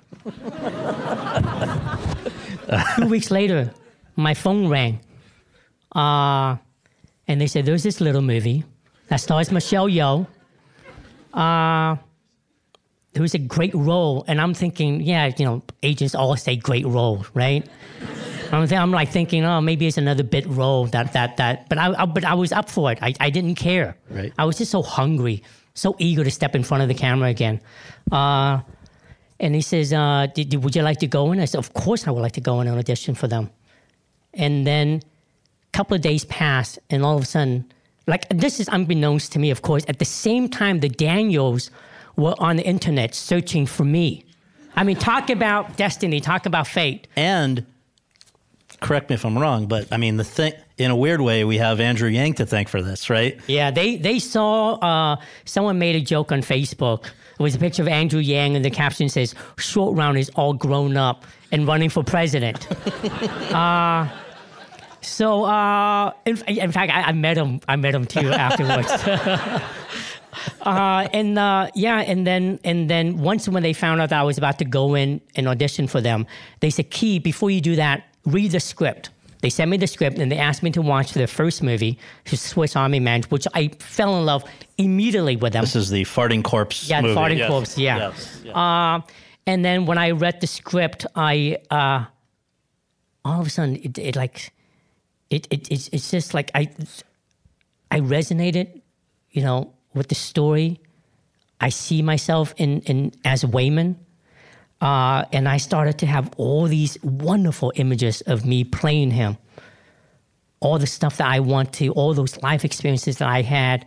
two weeks later, my phone rang. Uh, and they said, there's this little movie that stars Michelle Yeoh. Uh... It was a great role, and I'm thinking, yeah, you know, agents always say great role, right? I'm, th- I'm like thinking, oh, maybe it's another bit role that that that. But I, I but I was up for it. I, I didn't care. Right. I was just so hungry, so eager to step in front of the camera again. Uh, and he says, uh, did, did, "Would you like to go in?" I said, "Of course, I would like to go in and audition for them." And then a couple of days passed, and all of a sudden, like this is unbeknownst to me, of course. At the same time, the Daniels were on the internet searching for me. I mean, talk about destiny, talk about fate. And correct me if I'm wrong, but I mean, the thing, in a weird way, we have Andrew Yang to thank for this, right? Yeah, they they saw, uh, someone made a joke on Facebook. It was a picture of Andrew Yang, and the caption says, "Short Round is all grown up and running for president." uh, so, uh, in, in fact, I, I met him. I met him too afterwards. Uh, and uh, yeah, and then and then once when they found out that I was about to go in and audition for them, they said, "Key, before you do that, read the script." They sent me the script and they asked me to watch their first movie, Swiss Army Man, which I fell in love immediately with them. This is the Farting Corpse yeah, movie. Yeah, Farting yes. Corpse, yeah. Yes. Yeah. Uh, and then when I read the script, I uh, all of a sudden it, it like it, it it's it's just like I I resonated, you know, with the story. I see myself in, in as Waymond. Uh, and I started to have all these wonderful images of me playing him. All the stuff that I want to, all those life experiences that I had.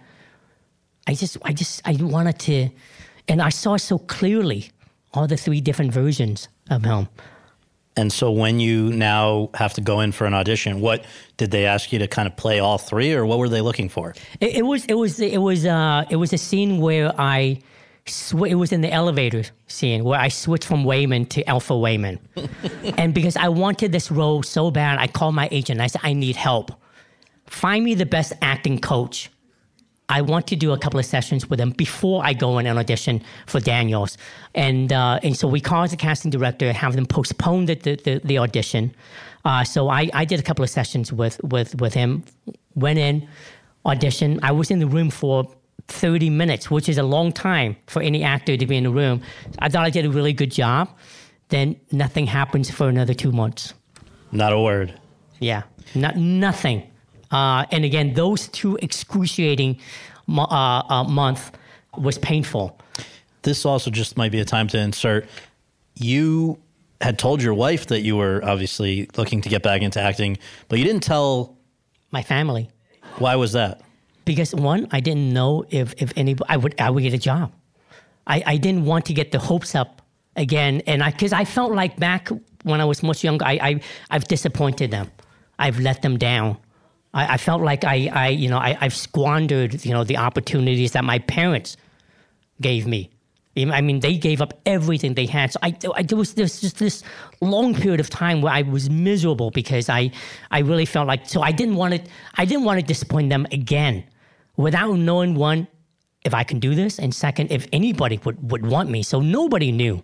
I just, I just, I wanted to, and I saw so clearly all the three different versions of him. And so when you now have to go in for an audition, what did they ask you to kind of play all three, or what were they looking for? It, it was, it was, it was, uh, it was a scene where I, sw- it was in the elevator scene where I switched from Waymond to Alpha Waymond. And because I wanted this role so bad, I called my agent. I said, I need help. Find me the best acting coach. I want to do a couple of sessions with them before I go in and audition for Daniels. And uh, and so we called the casting director, have them postpone the, the, the, the audition. Uh, so I, I did a couple of sessions with, with, with him, went in, auditioned. I was in the room for thirty minutes, which is a long time for any actor to be in the room. I thought I did a really good job. Then nothing happens for another two months. Not a word. Yeah, not nothing. Uh, and again, those two excruciating mo- uh, uh, month was painful. This also just might be a time to insert. You had told your wife that you were obviously looking to get back into acting, but you didn't tell my family. Why was that? Because one, I didn't know if if any I would I would get a job. I, I didn't want to get the hopes up again, and I because I felt like back when I was much younger, I, I I've disappointed them. I've let them down. I, I felt like I, I you know I, I've squandered you know the opportunities that my parents gave me. I mean, they gave up everything they had. So I, I there was this just this long period of time where I was miserable because I, I really felt like so I didn't want to I didn't want to disappoint them again, without knowing one, if I can do this, and second, if anybody would, would want me. So nobody knew.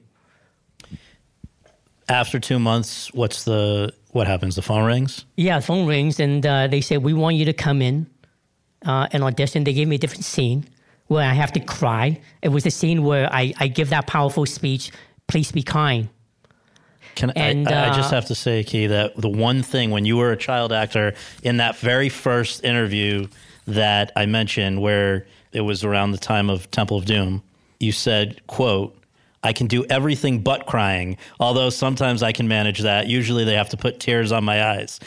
After two months, what's the what happens? The phone rings? Yeah, the phone rings, and uh, they say, we want you to come in uh, and audition. They gave me a different scene where I have to cry. It was a scene where I, I give that powerful speech, please be kind. Can and, I, I uh, just have to say, Key, that the one thing when you were a child actor in that very first interview that I mentioned where it was around the time of Temple of Doom, you said, quote, I can do everything but crying, although sometimes I can manage that. Usually they have to put tears on my eyes.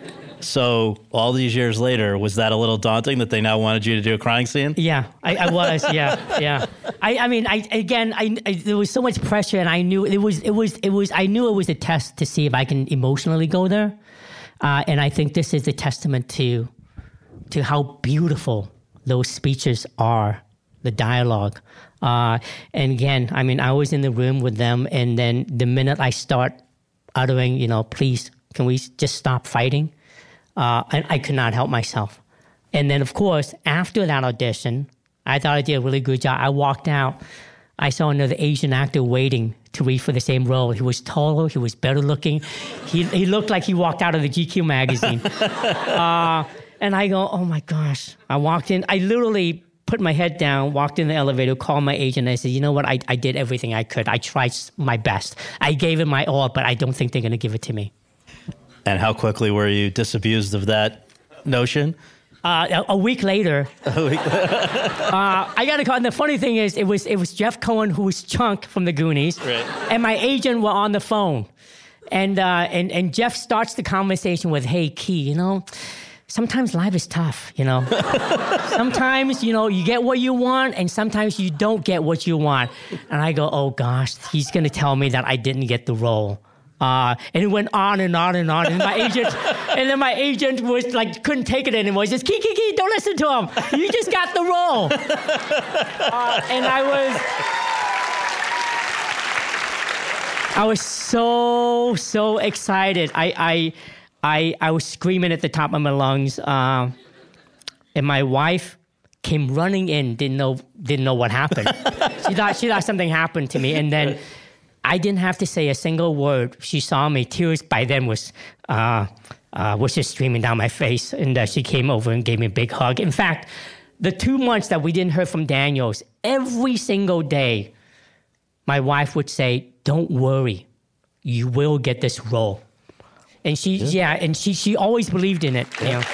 So all these years later, was that a little daunting that they now wanted you to do a crying scene? Yeah, I, I was. Yeah, yeah. I, I mean, I again, I, I there was so much pressure, and I knew it was, it was, it was. I knew it was a test to see if I can emotionally go there, uh, and I think this is a testament to, to how beautiful those speeches are, the dialogue. Uh, and again, I mean, I was in the room with them, and then the minute I start uttering, you know, please, can we just stop fighting? Uh, and I could not help myself. And then, of course, after that audition, I thought I did a really good job. I walked out. I saw another Asian actor waiting to read for the same role. He was taller. He was better looking. He he looked like he walked out of the G Q magazine. uh, and I go, oh, my gosh. I walked in. I literally put my head down, walked in the elevator, called my agent. And I said, you know what? I, I did everything I could. I tried my best. I gave it my all, but I don't think they're going to give it to me. And how quickly were you disabused of that notion? Uh, a, a week later, a week. uh, I got a call. And the funny thing is, it was it was Jeff Cohen, who was Chunk from the Goonies, right. And my agent were on the phone, and uh, and and Jeff starts the conversation with, "Hey, Key, you know, sometimes life is tough. You know, sometimes you know you get what you want, and sometimes you don't get what you want." And I go, "Oh gosh, he's gonna tell me that I didn't get the role." Uh, and it went on and on and on. And my agent, and then my agent was like, couldn't take it anymore. He says, Key, Key, Key, don't listen to him. You just got the role. uh, and I was, I was so, so excited. I, I, I, I was screaming at the top of my lungs. Uh, and my wife came running in, didn't know, didn't know what happened. she thought, she thought something happened to me. And then I didn't have to say a single word. She saw me. Tears by then was uh, uh, was just streaming down my face. And uh, she came over and gave me a big hug. In fact, the two months that we didn't hear from Daniels, every single day, my wife would say, don't worry. You will get this role. And she, yeah, yeah and she she always believed in it. Yeah. You know?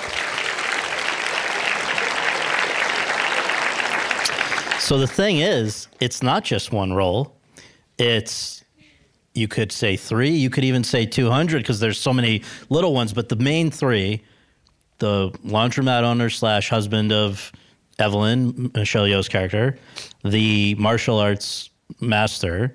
So the thing is, it's not just one role. It's, you could say three, you could even say two hundred because there's so many little ones, but the main three, the laundromat owner slash husband of Evelyn, Michelle Yeoh's character, the martial arts master,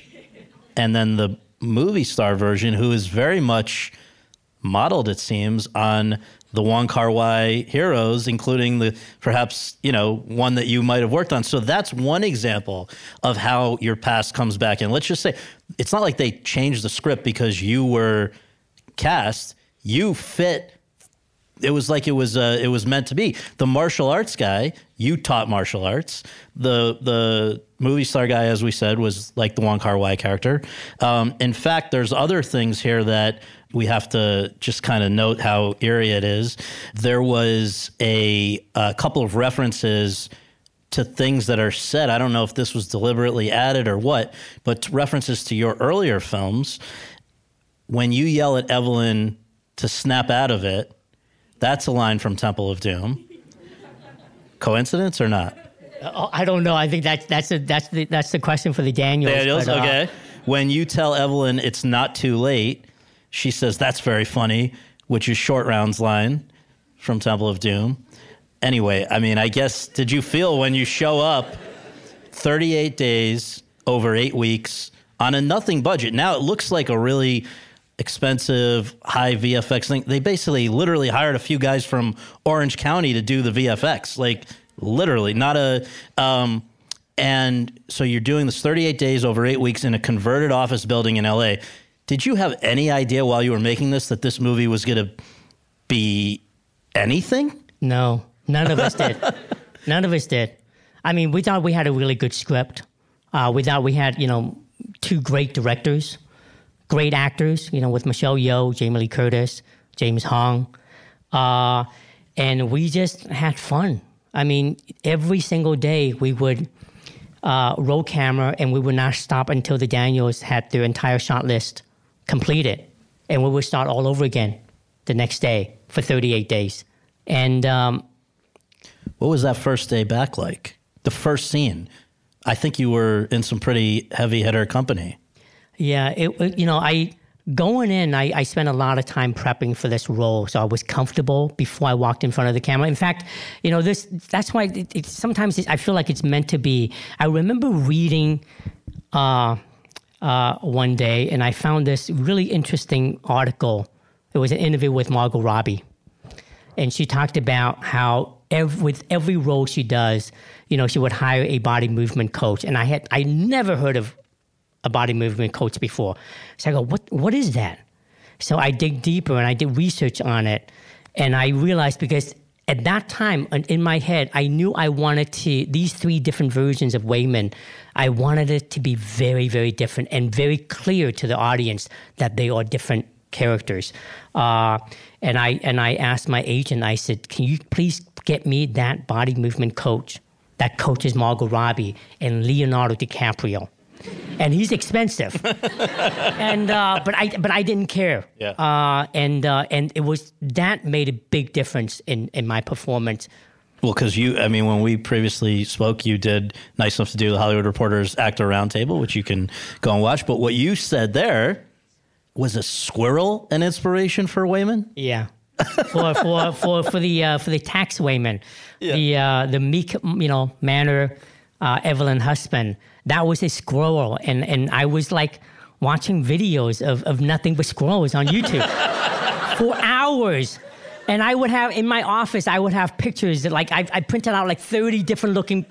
and then the movie star version who is very much modeled, it seems, on the Wong Kar-wai heroes, including the perhaps, you know, one that you might have worked on. So that's one example of how your past comes back in. Let's just say it's not like they changed the script because you were cast. You fit. It was like it was uh, it was meant to be. The martial arts guy, you taught martial arts. The the movie star guy, as we said, was like the Wong Kar-wai character. Um, in fact, there's other things here that we have to just kind of note how eerie it is. There was a, a couple of references to things that are said. I don't know if this was deliberately added or what, but references to your earlier films. When you yell at Evelyn to snap out of it, that's a line from Temple of Doom. Coincidence or not? Oh, I don't know. I think that's that's a, that's the that's the question for the Daniels. Daniels, but, uh, okay. When you tell Evelyn it's not too late, she says, that's very funny, which is Short Round's line from Temple of Doom. Anyway, I mean, I guess, did you feel when you show up thirty-eight days over eight weeks on a nothing budget? Now it looks like a really expensive, high V F X thing. They basically literally hired a few guys from Orange County to do the V F X. Like, literally, not a... Um, and so you're doing this thirty-eight days over eight weeks in a converted office building in L A. Did you have any idea while you were making this that this movie was going to be anything? No, none of us did. None of us did. I mean, we thought we had a really good script. Uh, we thought we had, you know, two great directors, great actors, you know, with Michelle Yeoh, Jamie Lee Curtis, James Hong. Uh, and we just had fun. I mean, every single day we would uh, roll camera and we would not stop until the Daniels had their entire shot list completed. And we would start all over again the next day for thirty-eight days. And um, what was that first day back like? The first scene. I think you were in some pretty heavy hitter company. Yeah, it, you know, I going in, I, I spent a lot of time prepping for this role, so I was comfortable before I walked in front of the camera. In fact, you know, this that's why it, it, sometimes it, I feel like it's meant to be. I remember reading uh, uh, one day, and I found this really interesting article. It was an interview with Margot Robbie, and she talked about how every, with every role she does, you know, she would hire a body movement coach. And I had I never heard of a body movement coach before. So I go, what what is that? So I dig deeper and I did research on it. And I realized, because at that time in my head, I knew I wanted to, these three different versions of Wei Min, I wanted it to be very, very different and very clear to the audience that they are different characters. Uh, and I and I asked my agent, I said, can you please get me that body movement coach that coaches Margot Robbie and Leonardo DiCaprio? And he's expensive. and uh, but I but I didn't care. Yeah. Uh, and uh, and it was that made a big difference in, in my performance. Well, because you, I mean, when we previously spoke, you did Nice Enough to Do the Hollywood Reporters Actor Roundtable, which you can go and watch. But what you said there was a squirrel an inspiration for Wei Min? Yeah. for for for for the uh, for the tax Wei Min, yeah. the uh, the meek, you know, manner uh, Evelyn husband. That was a squirrel, and and I was like watching videos of of nothing but squirrels on YouTube for hours. And I would have in my office, I would have pictures that, like I, I printed out like thirty different looking.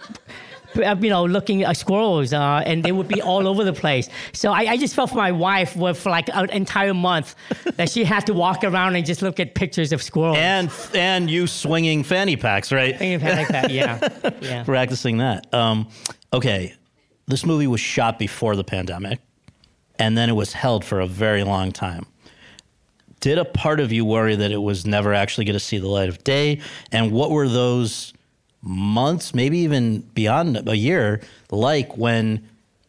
You know, looking at squirrels, uh, and they would be all over the place. So I, I just felt for my wife for, for like an entire month that she had to walk around and just look at pictures of squirrels. And and you swinging fanny packs, right? Swinging fanny pack, yeah. yeah. Practicing that. Um, okay, this movie was shot before the pandemic, and then it was held for a very long time. Did a part of you worry that it was never actually going to see the light of day? And what were those months, maybe even beyond a year, like when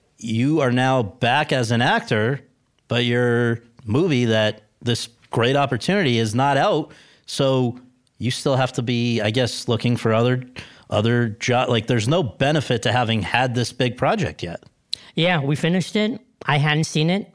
you are now back as an actor, but your movie, that this great opportunity, is not out, so you still have to be, I guess, looking for other other job. Like, there's no benefit to having had this big project yet. Yeah, we finished it. I hadn't seen it.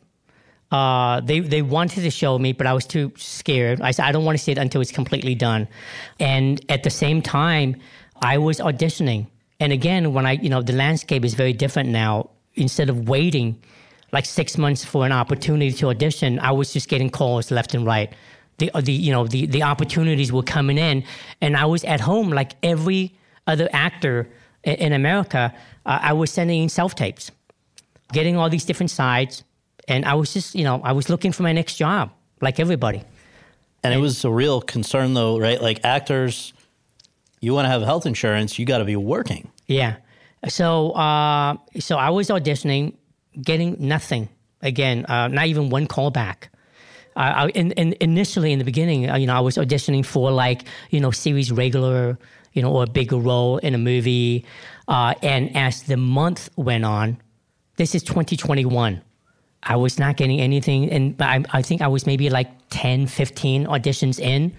Uh, they they wanted to show me, but I was too scared. I said, I don't want to see it until it's completely done. And at the same time, I was auditioning. And again, when I, you know, the landscape is very different now. Instead of waiting like six months for an opportunity to audition, I was just getting calls left and right. The, the you know, the, the opportunities were coming in. And I was at home like every other actor in, in America. Uh, I was sending in self-tapes, getting all these different sides. And I was just, you know, I was looking for my next job like everybody. And, and it was a real concern though, right? Like actors, you want to have health insurance, you got to be working. Yeah. So uh, so I was auditioning, getting nothing. Again, uh, not even one call back. Uh, I, in, in, initially, in the beginning, uh, you know, I was auditioning for like, you know, series regular, you know, or a bigger role in a movie. Uh, and as the month went on, this is twenty twenty-one, I was not getting anything. And I, I think I was maybe like ten, fifteen auditions in.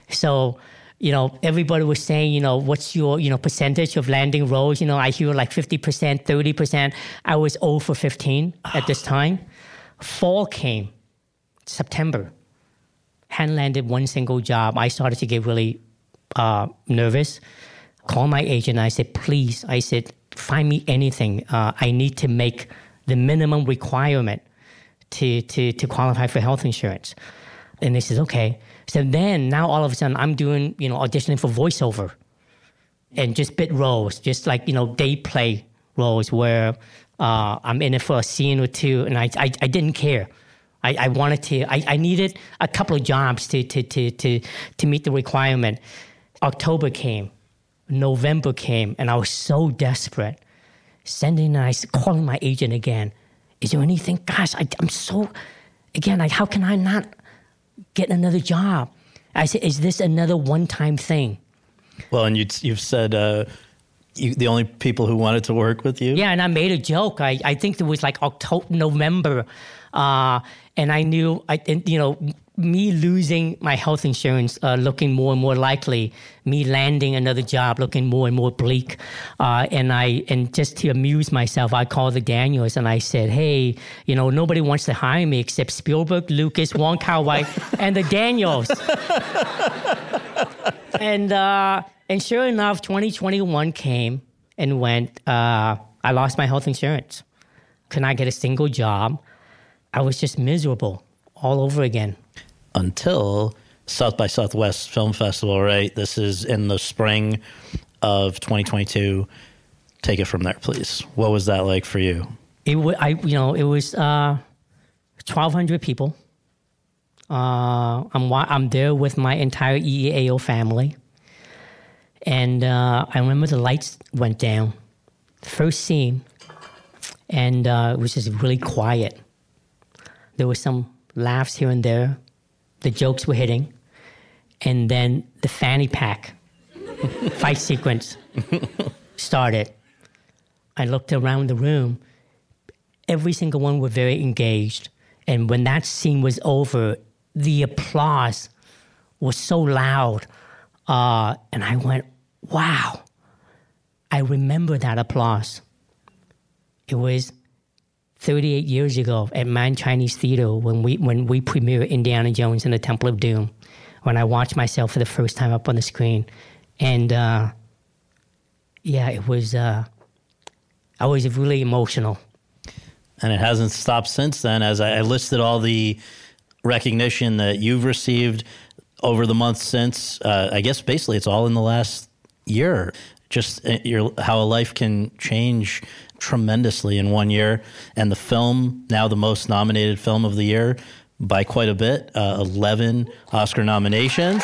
So, you know, everybody was saying, you know, what's your, you know, percentage of landing roles? You know, I hear like fifty percent, thirty percent. I was zero for fifteen at this time. Fall came, September. Hadn't landed one single job. I started to get really uh, nervous. Called my agent. I said, please, I said, find me anything. Uh, I need to make the minimum requirement to, to, to qualify for health insurance. And they said, okay. So then now all of a sudden I'm doing, you know, auditioning for voiceover and just bit roles, just like, you know, day play roles where uh, I'm in it for a scene or two. And I I, I didn't care. I, I wanted to, I, I needed a couple of jobs to, to, to, to, to meet the requirement. October came November came, and I was so desperate. Sending, I calling my agent again. Is there anything? Gosh, I, I'm so, again, like, how can I not get another job? I said, is this another one-time thing? Well, and you, you've said uh, you, the only people who wanted to work with you? Yeah, and I made a joke. I, I think it was like October, November, uh, and I knew, I, and, you know, me losing my health insurance uh, looking more and more likely, me landing another job looking more and more bleak. Uh, and I and just to amuse myself, I called the Daniels and I said, hey, you know, nobody wants to hire me except Spielberg, Lucas, Wong Kar-wai, and the Daniels. and uh, and sure enough, twenty twenty-one came and went. Uh, I lost my health insurance. Could not get a single job. I was just miserable all over again. Until South by Southwest Film Festival, right? This is in the spring of twenty twenty-two. Take it from there, please. What was that like for you? It w- I, you know, it was uh, twelve hundred people. Uh, I'm wa- I'm there with my entire E A O family, and uh, I remember the lights went down. The first scene, and uh, it was just really quiet. There was some laughs here and there. The jokes were hitting. And then the fanny pack fight sequence started. I looked around the room. Every single one were very engaged. And when that scene was over, the applause was so loud. Uh, and I went, wow. I remember that applause. It was thirty-eight years ago at Man Chinese Theater when we when we premiered Indiana Jones and the Temple of Doom, when I watched myself for the first time up on the screen. And uh, yeah, it was, uh, I was really emotional. And it hasn't stopped since then, as I listed all the recognition that you've received over the months since. Uh, I guess basically it's all in the last year. Just your, how a life can change tremendously in one year. And the film, now the most nominated film of the year by quite a bit, uh, eleven Oscar nominations.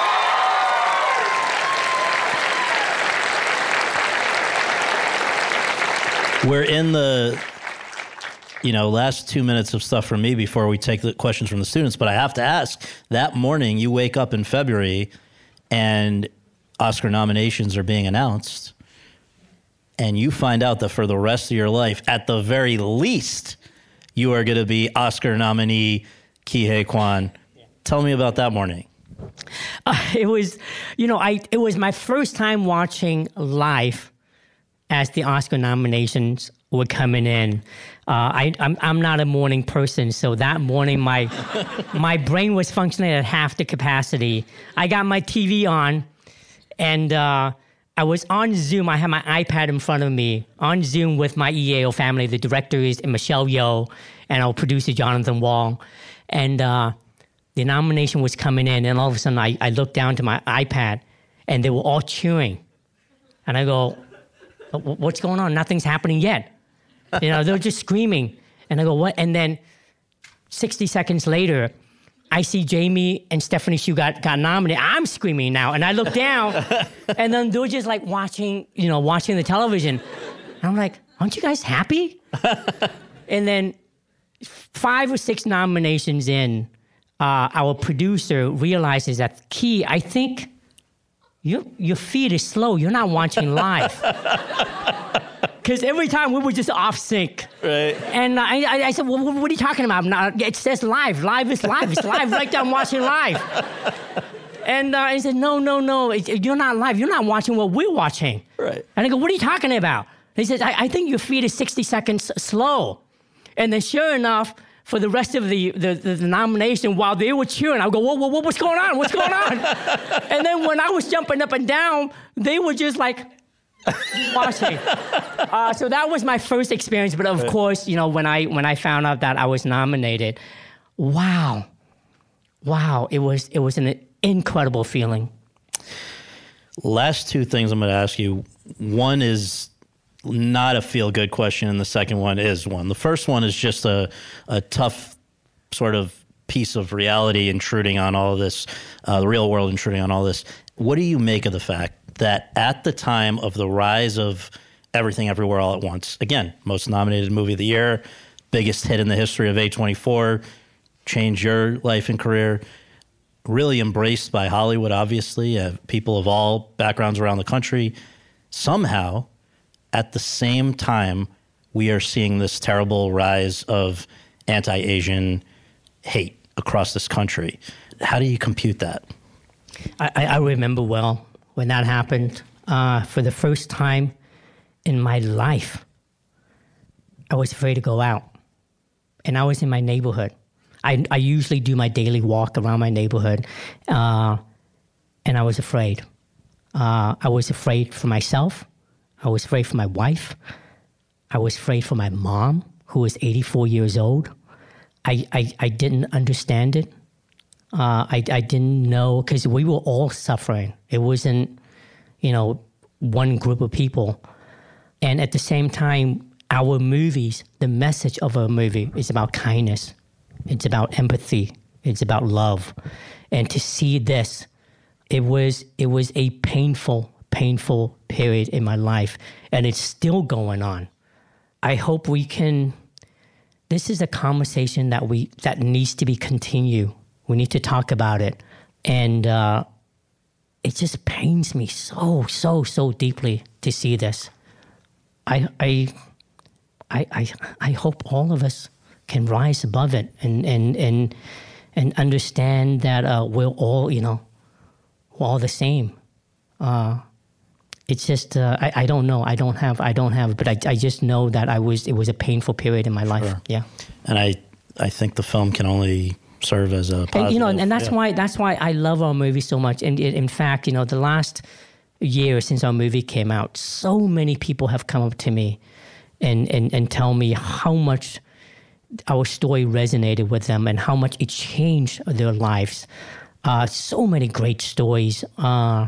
We're in the, you know, last two minutes of stuff from me before we take the questions from the students, but I have to ask, that morning you wake up in February and Oscar nominations are being announced, and you find out that for the rest of your life, at the very least, you are going to be Oscar nominee Ke Huy Quan. Yeah. Tell me about that morning. Uh, it was, you know, I it was my first time watching live as the Oscar nominations were coming in. Uh, I, I'm I'm not a morning person, so that morning my my brain was functioning at half the capacity. I got my T V on, and uh, I was on Zoom. I had my iPad in front of me, on Zoom with my E A O family. The director is Michelle Yeoh, and our producer, Jonathan Wong. And uh, the nomination was coming in, and all of a sudden, I, I looked down to my iPad, and they were all cheering. And I go, what's going on? Nothing's happening yet. You know, they're just screaming. And I go, what? And then sixty seconds later, I see Jamie and Stephanie Hsu got, got nominated. I'm screaming now. And I look down, and then they're just like watching, you know, watching the television. And I'm like, aren't you guys happy? And then five or six nominations in, uh, our producer realizes that, Ke, I think your, your feed is slow. You're not watching live. Because every time we were just off sync. Right. And I, I, I said, well, what are you talking about? Not, it says live. Live is live. It's live right there. I'm watching live. And uh, he said, no, no, no. It, you're not live. You're not watching what we're watching. Right. And I go, what are you talking about? He says, I, I think your feed is sixty seconds slow. And then sure enough, for the rest of the, the, the, the nomination, while they were cheering, I would go, whoa, whoa, whoa, what's going on? What's going on? And then when I was jumping up and down, they were just like watching. Uh, so that was my first experience. But of course, you know, when I when I found out that I was nominated, wow, wow, it was it was an incredible feeling. Last two things I'm going to ask you. One is not a feel-good question, and the second one is one. The first one is just a, a tough sort of piece of reality intruding on all of this, uh, the real world intruding on all this. What do you make of the fact that at the time of the rise of Everything Everywhere All at Once, again, most nominated movie of the year, biggest hit in the history of A twenty-four, changed your life and career, really embraced by Hollywood, obviously, uh, people of all backgrounds around the country. Somehow, at the same time, we are seeing this terrible rise of anti-Asian hate across this country. How do you compute that? I, I remember well when that happened. Uh, for the first time in my life, I was afraid to go out. And I was in my neighborhood. I, I usually do my daily walk around my neighborhood, uh, and I was afraid. Uh, I was afraid for myself. I was afraid for my wife. I was afraid for my mom, who was eighty-four years old. I, I, I didn't understand it. Uh, I, I didn't know, because we were all suffering. It wasn't, you know, one group of people. And at the same time, our movies, the message of our movie is about kindness. It's about empathy. It's about love. And to see this, it was it was a painful, painful period in my life. And it's still going on. I hope we can, this is a conversation that we that needs to be continued. We need to talk about it. And uh, it just pains me so, so, so deeply to see this. I I I I, I hope all of us can rise above it and and and and understand that uh, we're all, you know, we're all the same. Uh, it's just uh, I I don't know. I don't have I don't have, but I I just know that I was it was a painful period in my life. Sure. Yeah. And I I think the film can only serve as a positive. And, you know, and that's yeah. why that's why I love our movie so much. And in fact, you know, the last year since our movie came out, so many people have come up to me and and, and tell me how much our story resonated with them and how much it changed their lives. Uh, so many great stories, uh,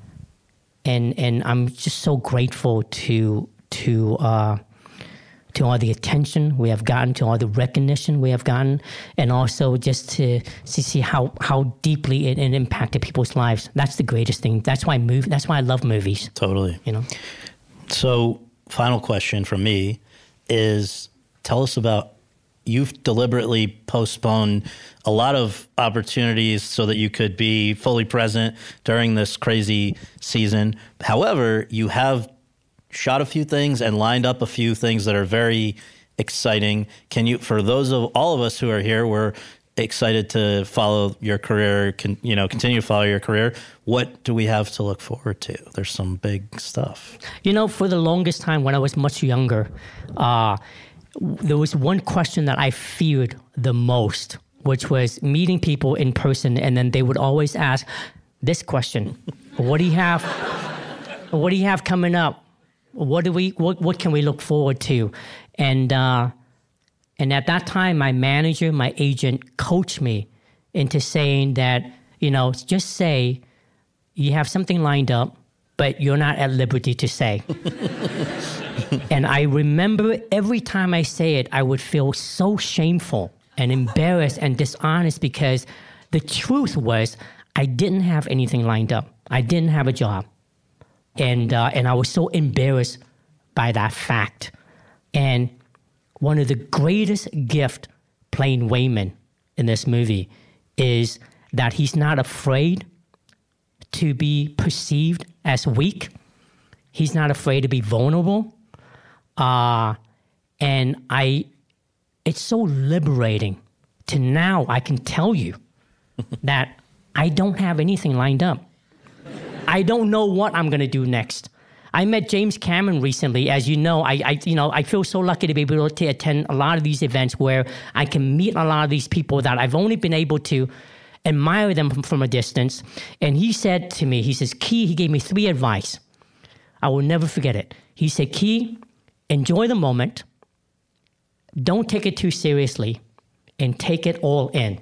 and and I'm just so grateful to to uh, to all the attention we have gotten, to all the recognition we have gotten, and also just to to see how how deeply it, it impacted people's lives. That's the greatest thing. That's why movie. That's why I love movies. Totally. You know. So, final question from me is: tell us about. You've deliberately postponed a lot of opportunities so that you could be fully present during this crazy season. However, you have shot a few things and lined up a few things that are very exciting. Can you, for those of all of us who are here, we're excited to follow your career, can, you know, continue to follow your career. What do we have to look forward to? There's some big stuff. You know, for the longest time when I was much younger, uh, there was one question that I feared the most, which was meeting people in person, and then they would always ask this question: "What do you have? What do you have coming up? What do we? What, what can we look forward to?" And uh, and at that time, my manager, my agent, coached me into saying that, you know, just say you have something lined up, but you're not at liberty to say. And I remember every time I say it, I would feel so shameful and embarrassed and dishonest, because the truth was I didn't have anything lined up. I didn't have a job. And uh, and I was so embarrassed by that fact. And one of the greatest gifts playing Waymond in this movie is that he's not afraid to be perceived as weak. He's not afraid to be vulnerable. Uh, and I, it's so liberating to now I can tell you that I don't have anything lined up. I don't know what I'm going to do next. I met James Cameron recently. As you know, I, I, you know, I feel so lucky to be able to attend a lot of these events where I can meet a lot of these people that I've only been able to admire them from, from a distance. And he said to me, he says, Key, he gave me three advice. I will never forget it. He said, Key, enjoy the moment, don't take it too seriously, and take it all in.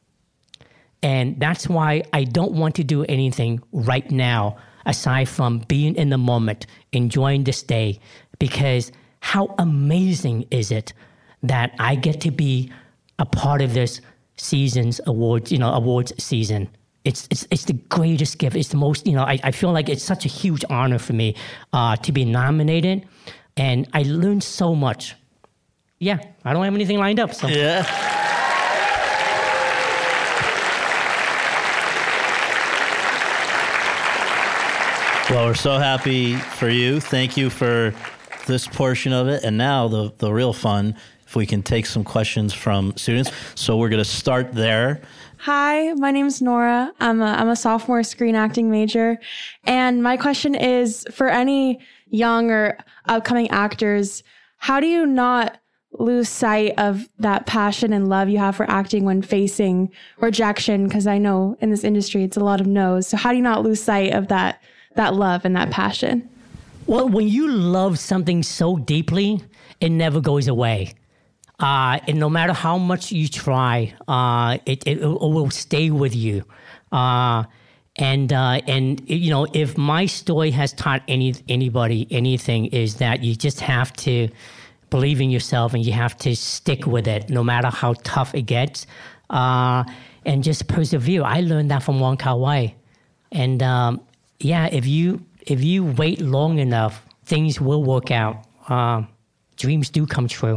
And that's why I don't want to do anything right now aside from being in the moment, enjoying this day, because how amazing is it that I get to be a part of this season's awards, you know, awards season. it's it's it's the greatest gift. It's the most, you know, I, I feel like it's such a huge honor for me uh, to be nominated. And I learned so much. Yeah, I don't have anything lined up. So. Yeah. Well, we're so happy for you. Thank you for this portion of it. And now the, the real fun, if we can take some questions from students. So we're going to start there. Hi, my name's Nora. I'm a, I'm a sophomore screen acting major. And my question is, for any young or upcoming actors, how do you not lose sight of that passion and love you have for acting when facing rejection? Because I know in this industry, it's a lot of no's. So how do you not lose sight of that that love and that passion? Well, when you love something so deeply, it never goes away. Uh, and no matter how much you try, uh, it, it, it will stay with you. Uh, and, uh, and you know, if my story has taught any anybody anything, is that you just have to believe in yourself and you have to stick with it, no matter how tough it gets, uh, and just persevere. I learned that from Wong Kar-wai. And um, yeah, if you if you wait long enough, things will work out. Uh, dreams do come true.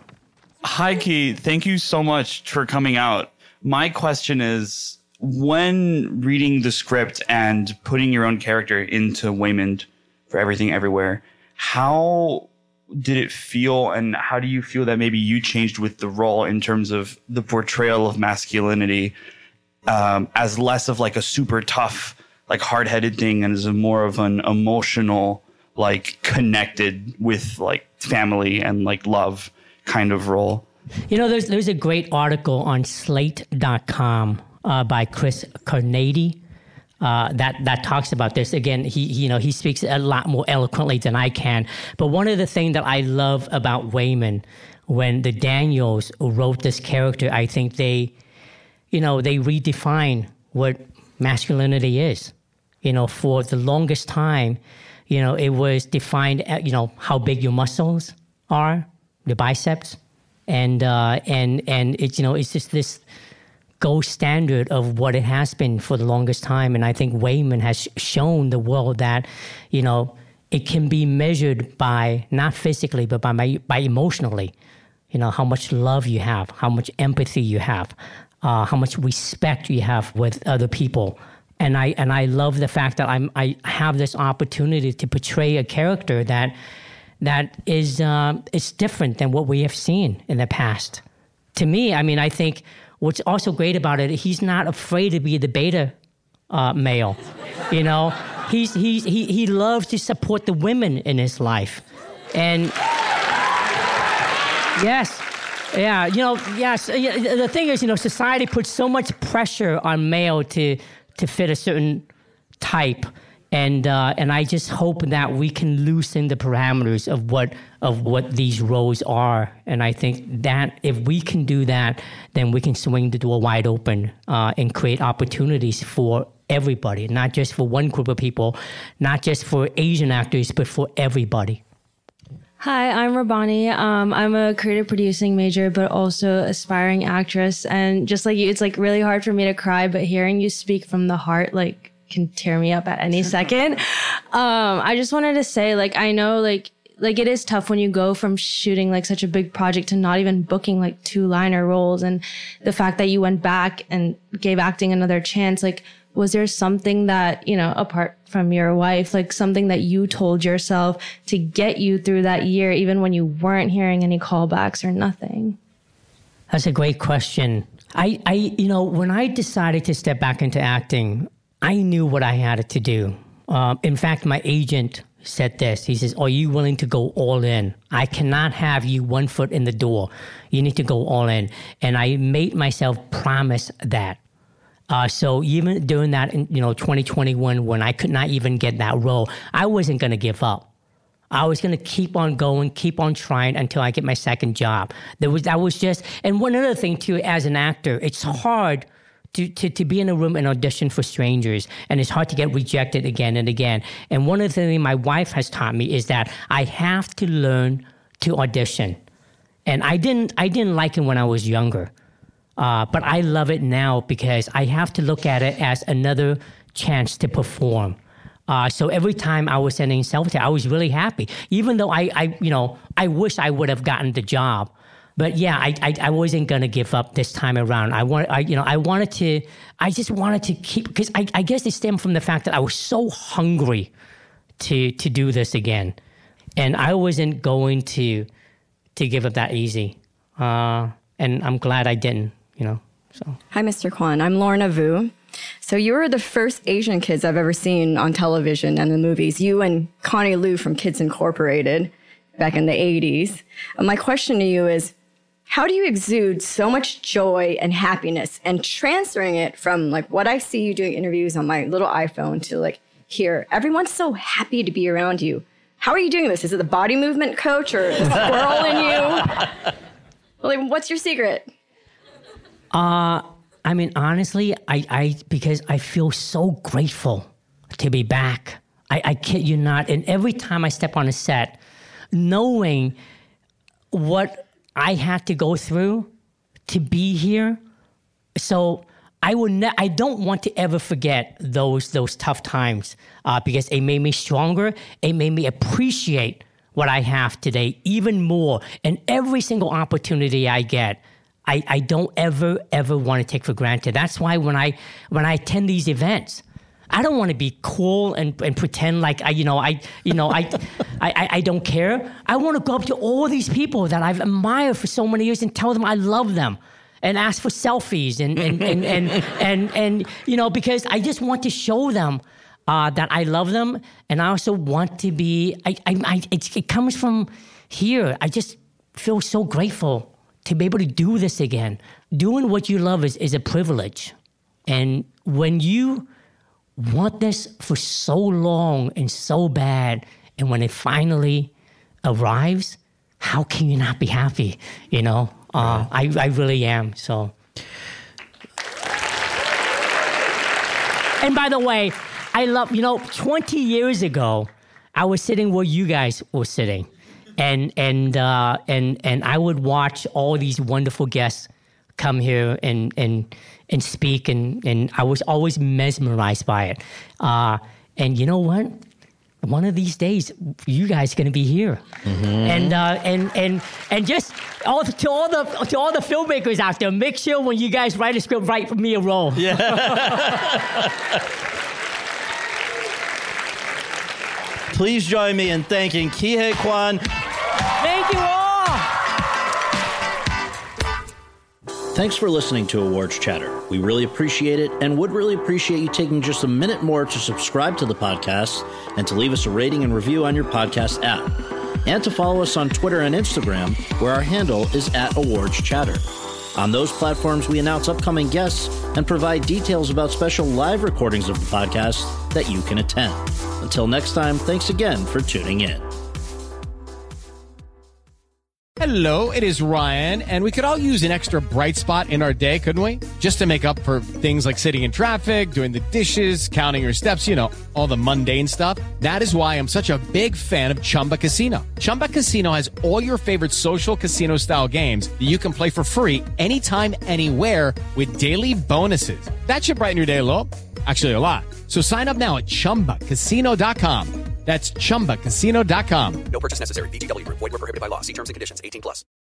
Hi, Ki. Thank you so much for coming out. My question is, when reading the script and putting your own character into Waymond for Everything Everywhere, how did it feel, and how do you feel that maybe you changed with the role in terms of the portrayal of masculinity um, as less of like a super tough, like hard-headed thing, and as a more of an emotional, like connected with like family and like love kind of role? You know, there's there's a great article on slate dot com uh, by Chris Carnady uh, that that talks about this. Again, he, he you know he speaks a lot more eloquently than I can. But one of the things that I love about Waymond, when the Daniels wrote this character, I think they, you know, they redefine what masculinity is. You know, for the longest time, you know, it was defined at, you know, how big your muscles are, the biceps, and uh, and and it's, you know, it's just this gold standard of what it has been for the longest time. And I think Waymond has shown the world that, you know, it can be measured by not physically, but by by emotionally. You know, how much love you have, how much empathy you have, uh, how much respect you have with other people. And I and I love the fact that I'm I have this opportunity to portray a character that that is uh, is different than what we have seen in the past. To me, I mean, I think what's also great about it, he's not afraid to be the beta uh, male. You know, he's he's he he loves to support the women in his life, and yes. Yeah, you know, yes. The thing is, you know, society puts so much pressure on male to to fit a certain type, and uh, and I just hope that we can loosen the parameters of what of what these roles are. And I think that if we can do that, then we can swing the door wide open uh, and create opportunities for everybody, not just for one group of people, not just for Asian actors, but for everybody. Hi, I'm Rabani. Um, I'm a creative producing major, but also aspiring actress. And just like you, it's like really hard for me to cry, but hearing you speak from the heart, like, can tear me up at any second. Um, I just wanted to say, like, I know, like, like it is tough when you go from shooting like such a big project to not even booking like two liner roles. And the fact that you went back and gave acting another chance, like, was there something that, you know, apart from your wife, like something that you told yourself to get you through that year, even when you weren't hearing any callbacks or nothing? That's a great question. I, I, you know, when I decided to step back into acting, I knew what I had to do. Um, in fact, my agent said this. He says, are you willing to go all in? I cannot have you one foot in the door. You need to go all in. And I made myself promise that. Uh, so even during that, you know, twenty twenty-one, when I could not even get that role, I wasn't going to give up. I was going to keep on going, keep on trying until I get my second job. There was, that was just, and one other thing too, as an actor, it's hard to, to, to be in a room and audition for strangers, and it's hard to get rejected again and again. And one of the things my wife has taught me is that I have to learn to audition. And I didn't, I didn't like it when I was younger. Uh, but I love it now because I have to look at it as another chance to perform. Uh, so every time I was sending self-tape, I was really happy. Even though I, I, you know, I wish I would have gotten the job. But yeah, I, I, I wasn't gonna give up this time around. I want, I, you know, I wanted to, I just wanted to keep, because I, I guess it stemmed from the fact that I was so hungry to to do this again, and I wasn't going to to give up that easy. Uh, and I'm glad I didn't, you know. So hi, Mister Kwan. I'm Lorna Vu. So you were the first Asian kids I've ever seen on television and the movies. You and Connie Liu from Kids Incorporated back in the eighties. And my question to you is, how do you exude so much joy and happiness and transferring it from like what I see you doing interviews on my little iPhone to like here? Everyone's so happy to be around you. How are you doing this? Is it the body movement coach or the squirrel in you? Like, what's your secret? Uh, I mean, honestly, I, I because I feel so grateful to be back. I, I kid you not. And every time I step on a set, knowing what I had to go through to be here, so I would. Ne- I don't want to ever forget those those tough times uh, because it made me stronger. It made me appreciate what I have today even more. And every single opportunity I get, I, I don't ever, ever want to take for granted. That's why when I when I attend these events, I don't want to be cool and, and pretend like I, you know, I, you know, I, I, I don't care. I want to go up to all these people that I've admired for so many years and tell them I love them, and ask for selfies and and and and, and, and, and you know, because I just want to show them uh, that I love them, and I also want to be. I, I, I it, it comes from here. I just feel so grateful to be able to do this again. Doing what you love is, is a privilege. And when you want this for so long and so bad, and when it finally arrives, how can you not be happy? You know, uh, I, I really am, so. And by the way, I love, you know, twenty years ago, I was sitting where you guys were sitting. And and uh, and and I would watch all these wonderful guests come here and and and speak, and, and I was always mesmerized by it. Uh, and you know what? One of these days, you guys are going to be here, mm-hmm. and uh, and and and just all to all the to all the filmmakers out there, make sure when you guys write a script, write me a role. Yeah. Please join me in thanking Ke Huy Quan. Thank you all. Thanks for listening to Awards Chatter. We really appreciate it and would really appreciate you taking just a minute more to subscribe to the podcast and to leave us a rating and review on your podcast app. And to follow us on Twitter and Instagram, where our handle is at Awards Chatter. On those platforms, we announce upcoming guests and provide details about special live recordings of the podcast that you can attend. Until next time, thanks again for tuning in. Hello, it is Ryan, and we could all use an extra bright spot in our day, couldn't we? Just to make up for things like sitting in traffic, doing the dishes, counting your steps, you know, all the mundane stuff. That is why I'm such a big fan of Chumba Casino. Chumba Casino has all your favorite social casino-style games that you can play for free anytime, anywhere with daily bonuses. That should brighten your day a little. Actually, a lot. So sign up now at chumba casino dot com. That's chumba casino dot com. No purchase necessary. V G W Group. Void where prohibited by law. See terms and conditions. eighteen plus.